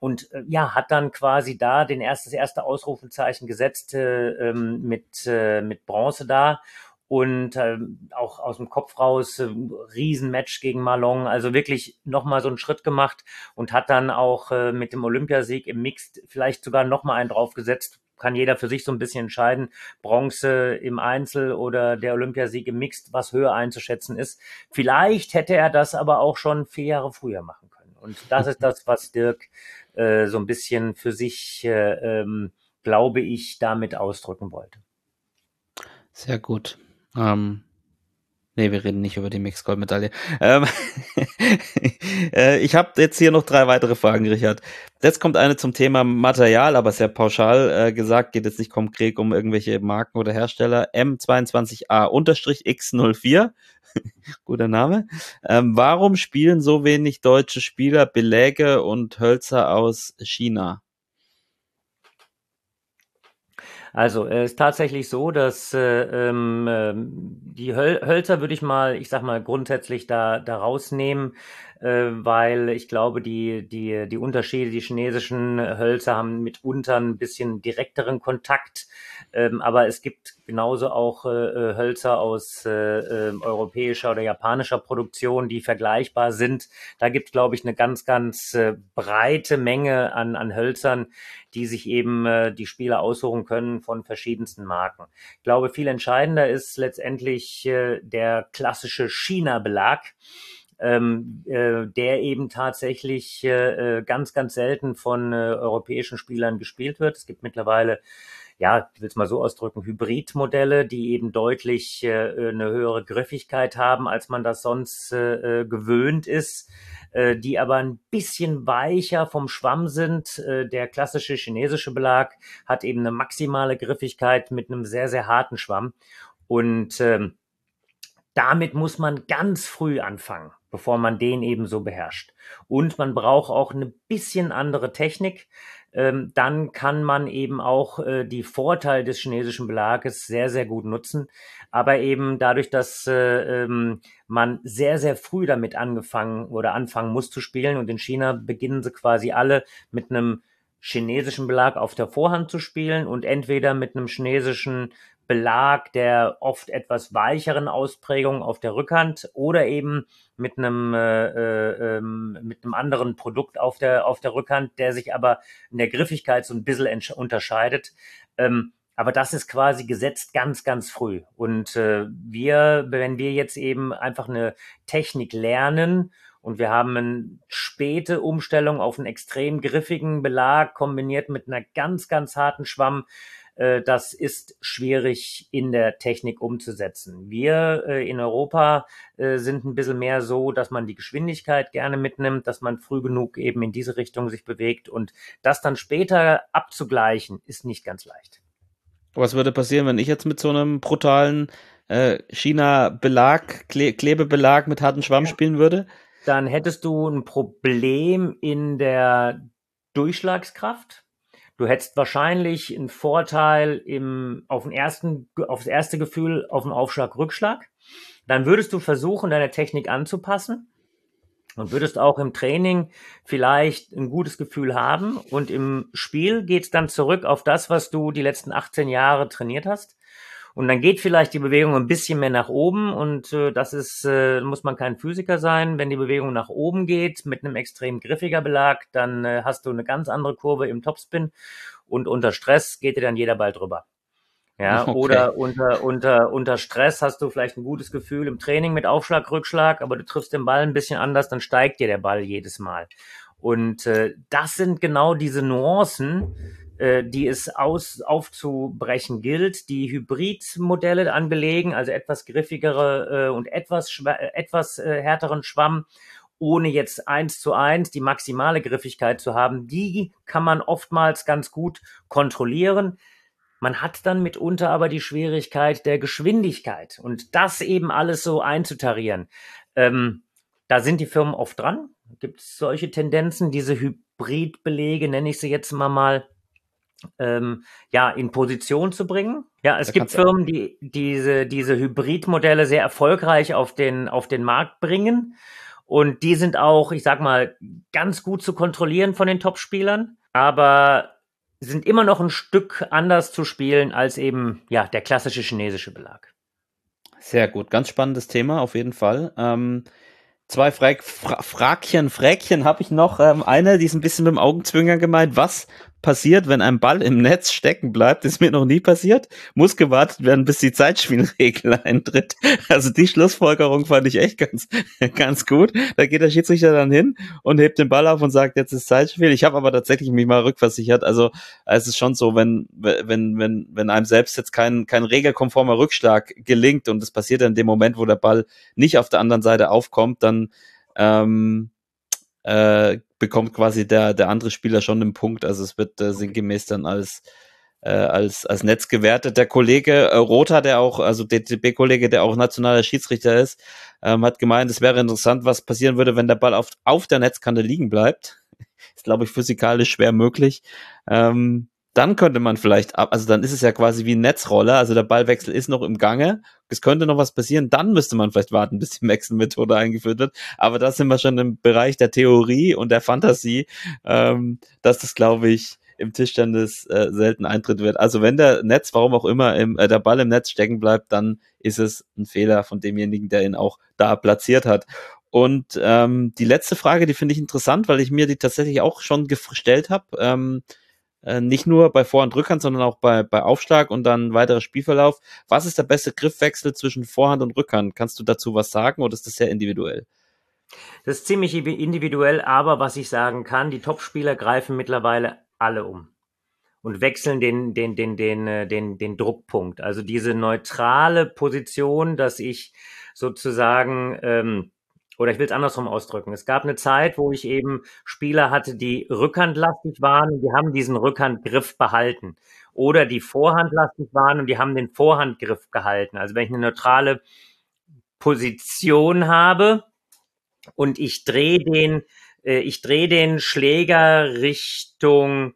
Und äh, ja, hat dann quasi da den erst, das erste Ausrufezeichen gesetzt äh, ähm, mit, äh, mit Bronze da. Und äh, auch aus dem Kopf raus, äh, Riesenmatch gegen Malong, also wirklich nochmal so einen Schritt gemacht und hat dann auch äh, mit dem Olympiasieg im Mixed vielleicht sogar nochmal einen draufgesetzt. Kann jeder für sich so ein bisschen entscheiden, Bronze im Einzel oder der Olympiasieg im Mixed, was höher einzuschätzen ist. Vielleicht hätte er das aber auch schon vier Jahre früher machen können. Und das ist das, was Dirk äh, so ein bisschen für sich, äh, ähm, glaube ich, damit ausdrücken wollte. Sehr gut. Ähm, nee, wir reden nicht über die Mixed-Gold-Medaille. Ähm, äh, ich habe jetzt hier noch drei weitere Fragen, Richard. Jetzt kommt eine zum Thema Material, aber sehr pauschal äh, gesagt, geht jetzt nicht konkret um irgendwelche Marken oder Hersteller. M zweiundzwanzig A X null vier, guter Name. Ähm, warum spielen so wenig deutsche Spieler Beläge und Hölzer aus China? Also es ist tatsächlich so, dass äh, ähm, die Höl Hölzer würde ich mal, ich sag mal grundsätzlich da da rausnehmen, äh, weil ich glaube, die die die Unterschiede, die chinesischen Hölzer haben mitunter ein bisschen direkteren Kontakt, ähm, aber es gibt genauso auch äh, Hölzer aus äh, äh, europäischer oder japanischer Produktion, die vergleichbar sind. Da gibt es, glaube ich, eine ganz ganz äh, breite Menge an an Hölzern, die sich eben äh, die Spieler aussuchen können von verschiedensten Marken. Ich glaube, viel entscheidender ist letztendlich äh, der klassische China-Belag, ähm, äh, der eben tatsächlich äh, ganz, ganz selten von äh, europäischen Spielern gespielt wird. Es gibt mittlerweile, ja, ich will es mal so ausdrücken, Hybridmodelle, die eben deutlich äh, eine höhere Griffigkeit haben, als man das sonst äh, gewöhnt ist, äh, die aber ein bisschen weicher vom Schwamm sind. Äh, der klassische chinesische Belag hat eben eine maximale Griffigkeit mit einem sehr, sehr harten Schwamm. Und ähm, damit muss man ganz früh anfangen, bevor man den eben so beherrscht. Und man braucht auch eine bisschen andere Technik. Ähm, dann kann man eben auch äh, die Vorteile des chinesischen Belages sehr, sehr gut nutzen. Aber eben dadurch, dass äh, ähm, man sehr, sehr früh damit angefangen oder anfangen muss zu spielen, und in China beginnen sie quasi alle mit einem chinesischen Belag auf der Vorhand zu spielen und entweder mit einem chinesischen Belag der oft etwas weicheren Ausprägung auf der Rückhand oder eben mit einem äh, äh, mit einem anderen Produkt auf der auf der Rückhand, der sich aber in der Griffigkeit so ein bisschen unterscheidet. Ähm, aber das ist quasi gesetzt ganz, ganz früh. Und äh, wir, wenn wir jetzt eben einfach eine Technik lernen und wir haben eine späte Umstellung auf einen extrem griffigen Belag kombiniert mit einer ganz, ganz harten Schwamm, das ist schwierig in der Technik umzusetzen. Wir äh, in Europa äh, sind ein bisschen mehr so, dass man die Geschwindigkeit gerne mitnimmt, dass man früh genug eben in diese Richtung sich bewegt, und das dann später abzugleichen, ist nicht ganz leicht. Was würde passieren, wenn ich jetzt mit so einem brutalen äh, China-Belag, Kle Klebebelag mit hartem Schwamm spielen würde? Dann hättest du ein Problem in der Durchschlagskraft. Du hättest wahrscheinlich einen Vorteil im, auf den ersten, aufs erste Gefühl auf den Aufschlag-Rückschlag. Dann würdest du versuchen, deine Technik anzupassen und würdest auch im Training vielleicht ein gutes Gefühl haben. Und im Spiel geht's dann zurück auf das, was du die letzten achtzehn Jahre trainiert hast. Und dann geht vielleicht die Bewegung ein bisschen mehr nach oben, und äh, das ist, äh, muss man kein Physiker sein. Wenn die Bewegung nach oben geht mit einem extrem griffiger Belag, dann äh, hast du eine ganz andere Kurve im Topspin, und unter Stress geht dir dann jeder Ball drüber. Ja, okay. Oder unter, unter, unter Stress hast du vielleicht ein gutes Gefühl im Training mit Aufschlag, Rückschlag, aber du triffst den Ball ein bisschen anders, dann steigt dir der Ball jedes Mal. Und äh, das sind genau diese Nuancen, die es aus, aufzubrechen gilt, die Hybridmodelle anbelegen, also etwas griffigere äh, und etwas, etwas äh, härteren Schwamm, ohne jetzt eins zu eins die maximale Griffigkeit zu haben. Die kann man oftmals ganz gut kontrollieren. Man hat dann mitunter aber die Schwierigkeit der Geschwindigkeit, und das eben alles so einzutarieren. Ähm, da sind die Firmen oft dran. Gibt es solche Tendenzen, diese Hybridbelege, nenne ich sie jetzt mal mal, Ähm, ja, in Position zu bringen. Ja, es da gibt Firmen, die diese, diese Hybridmodelle sehr erfolgreich auf den, auf den Markt bringen. Und die sind auch, ich sag mal, ganz gut zu kontrollieren von den Topspielern, aber sind immer noch ein Stück anders zu spielen als eben ja der klassische chinesische Belag. Sehr gut, ganz spannendes Thema auf jeden Fall. Ähm, zwei Fra- Fra- Fragchen, Fräkchen habe ich noch. Ähm, eine, die ist ein bisschen mit dem Augenzwinkern gemeint. Was passiert, wenn ein Ball im Netz stecken bleibt? Ist mir noch nie passiert. Muss gewartet werden, bis die Zeitspielregel eintritt. Also die Schlussfolgerung fand ich echt ganz, ganz gut. Da geht der Schiedsrichter dann hin und hebt den Ball auf und sagt, jetzt ist Zeitspiel. Ich habe aber tatsächlich mich mal rückversichert. Also es ist schon so, wenn, wenn, wenn, wenn einem selbst jetzt kein, kein regelkonformer Rückschlag gelingt und das passiert dann in dem Moment, wo der Ball nicht auf der anderen Seite aufkommt, dann ähm, äh, bekommt quasi der der andere Spieler schon einen Punkt. Also es wird äh, sinngemäß dann als äh, als als Netz gewertet. Der Kollege äh, Rother, der auch, also der D T B-Kollege, der auch nationaler Schiedsrichter ist, ähm, hat gemeint, es wäre interessant, was passieren würde, wenn der Ball auf auf der Netzkante liegen bleibt. Ist, glaube ich, physikalisch schwer möglich. Ähm, dann könnte man vielleicht ab, also dann ist es ja quasi wie ein Netzroller, also der Ballwechsel ist noch im Gange, es könnte noch was passieren, dann müsste man vielleicht warten, bis die Wechselmethode eingeführt wird, aber da sind wir schon im Bereich der Theorie und der Fantasie, ähm, dass das, glaube ich, im Tischtennis äh, selten eintritt wird. Also wenn der Netz, warum auch immer, im, äh, der Ball im Netz stecken bleibt, dann ist es ein Fehler von demjenigen, der ihn auch da platziert hat. Und ähm, die letzte Frage, die finde ich interessant, weil ich mir die tatsächlich auch schon gestellt habe, ähm, Äh, nicht nur bei Vor- und Rückhand, sondern auch bei, bei Aufschlag und dann weiterer Spielverlauf. Was ist der beste Griffwechsel zwischen Vorhand und Rückhand? Kannst du dazu was sagen oder ist das sehr individuell? Das ist ziemlich individuell, aber was ich sagen kann, die Topspieler greifen mittlerweile alle um und wechseln den, den, den, den, den, den Druckpunkt. Also diese neutrale Position, dass ich sozusagen, ähm, oder ich will es andersrum ausdrücken. Es gab eine Zeit, wo ich eben Spieler hatte, die rückhandlastig waren und die haben diesen Rückhandgriff behalten. Oder die vorhandlastig waren und die haben den Vorhandgriff gehalten. Also wenn ich eine neutrale Position habe und ich drehe den, äh, ich drehe den Schläger Richtung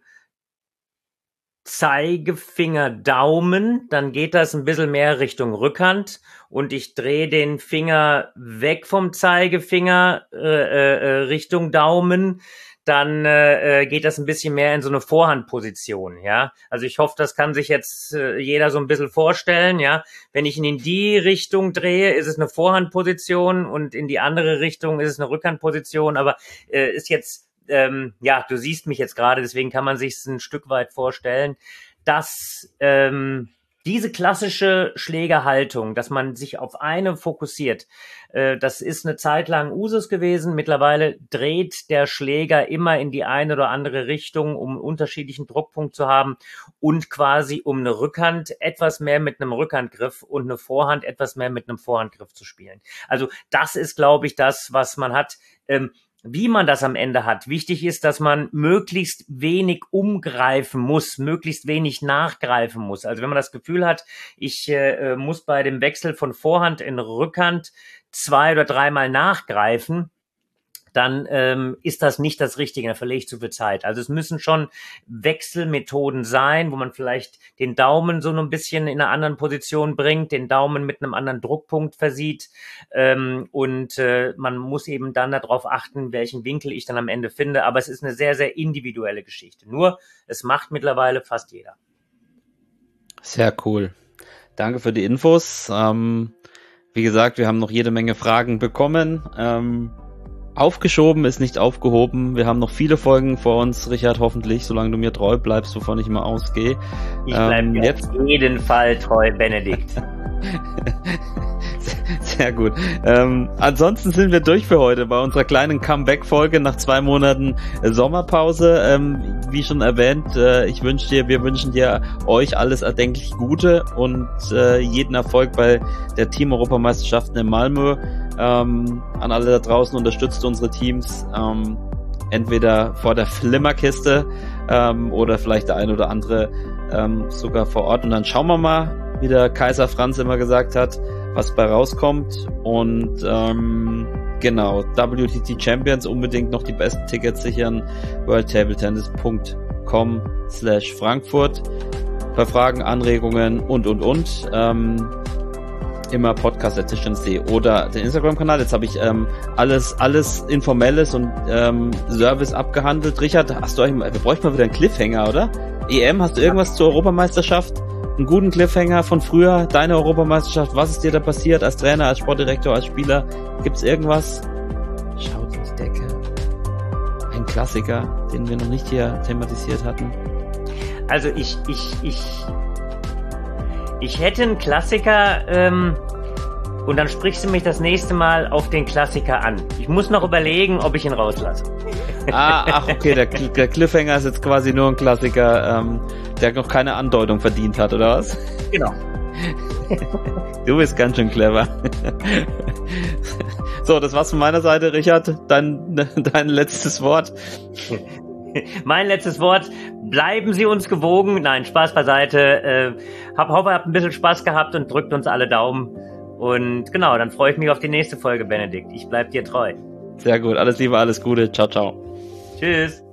Zeigefinger, Daumen, dann geht das ein bisschen mehr Richtung Rückhand und ich drehe den Finger weg vom Zeigefinger äh, äh, Richtung Daumen, dann äh, geht das ein bisschen mehr in so eine Vorhandposition, ja. Also ich hoffe, das kann sich jetzt äh, jeder so ein bisschen vorstellen, ja. Wenn ich ihn in die Richtung drehe, ist es eine Vorhandposition und in die andere Richtung ist es eine Rückhandposition, aber äh, ist jetzt Ähm, ja, du siehst mich jetzt gerade, deswegen kann man sich es ein Stück weit vorstellen, dass ähm, diese klassische Schlägerhaltung, dass man sich auf eine fokussiert, äh, das ist eine Zeit lang Usus gewesen. Mittlerweile dreht der Schläger immer in die eine oder andere Richtung, um einen unterschiedlichen Druckpunkt zu haben und quasi um eine Rückhand etwas mehr mit einem Rückhandgriff und eine Vorhand etwas mehr mit einem Vorhandgriff zu spielen. Also das ist, glaube ich, das, was man hat. Ähm, Wie man das am Ende hat. Wichtig ist, dass man möglichst wenig umgreifen muss, möglichst wenig nachgreifen muss. Also wenn man das Gefühl hat, ich äh, muss bei dem Wechsel von Vorhand in Rückhand zwei oder dreimal nachgreifen, dann ähm, ist das nicht das Richtige, da verliere ich zu viel Zeit. Also es müssen schon Wechselmethoden sein, wo man vielleicht den Daumen so ein bisschen in einer anderen Position bringt, den Daumen mit einem anderen Druckpunkt versieht ähm, und äh, man muss eben dann darauf achten, welchen Winkel ich dann am Ende finde. Aber es ist eine sehr, sehr individuelle Geschichte. Nur, es macht mittlerweile fast jeder. Sehr cool. Danke für die Infos. Ähm, wie gesagt, wir haben noch jede Menge Fragen bekommen. Ähm, Aufgeschoben ist nicht aufgehoben. Wir haben noch viele Folgen vor uns, Richard, hoffentlich, solange du mir treu bleibst, wovon ich immer ausgehe. Ich bleibe ähm, dir auf jeden Fall treu, Benedikt. Sehr gut. Ähm, ansonsten sind wir durch für heute bei unserer kleinen Comeback-Folge nach zwei Monaten Sommerpause. Ähm, wie schon erwähnt, äh, ich wünsche dir, wir wünschen dir euch alles erdenklich Gute und äh, jeden Erfolg bei der Team-Europameisterschaften in Malmö. Ähm, an alle da draußen, unterstützt unsere Teams, ähm, entweder vor der Flimmerkiste ähm, oder vielleicht der ein oder andere ähm, sogar vor Ort. Und dann schauen wir mal, wie der Kaiser Franz immer gesagt hat, was bei rauskommt. Und ähm, genau, W T T Champions, unbedingt noch die besten Tickets sichern. world table tennis punkt com slash Frankfurt. Bei Fragen, Anregungen und und und. Ähm, immer podcast at tischtennis punkt de oder den Instagram-Kanal. Jetzt habe ich ähm, alles alles Informelles und ähm, Service abgehandelt. Richard, hast du eigentlich, wir bräuchten mal wieder einen Cliffhanger, oder? E M, hast du irgendwas zur Europameisterschaft? Einen guten Cliffhanger von früher, deine Europameisterschaft, was ist dir da passiert als Trainer, als Sportdirektor, als Spieler? Gibt's irgendwas? Schaut in die Decke. Ein Klassiker, den wir noch nicht hier thematisiert hatten. Also ich, ich, ich, ich hätte einen Klassiker, ähm, und dann sprichst du mich das nächste Mal auf den Klassiker an. Ich muss noch überlegen, ob ich ihn rauslasse. Ah, ach okay, der, der Cliffhanger ist jetzt quasi nur ein Klassiker, ähm, der noch keine Andeutung verdient hat, oder was? Genau. Du bist ganz schön clever. So, das war's von meiner Seite, Richard. Dein, dein letztes Wort. Mein letztes Wort, bleiben Sie uns gewogen. Nein, Spaß beiseite. Äh, hab, hoffe, ihr habt ein bisschen Spaß gehabt und drückt uns alle Daumen. Und genau, dann freue ich mich auf die nächste Folge, Benedikt. Ich bleib dir treu. Sehr gut, alles Liebe, alles Gute. Ciao, ciao. Tschüss.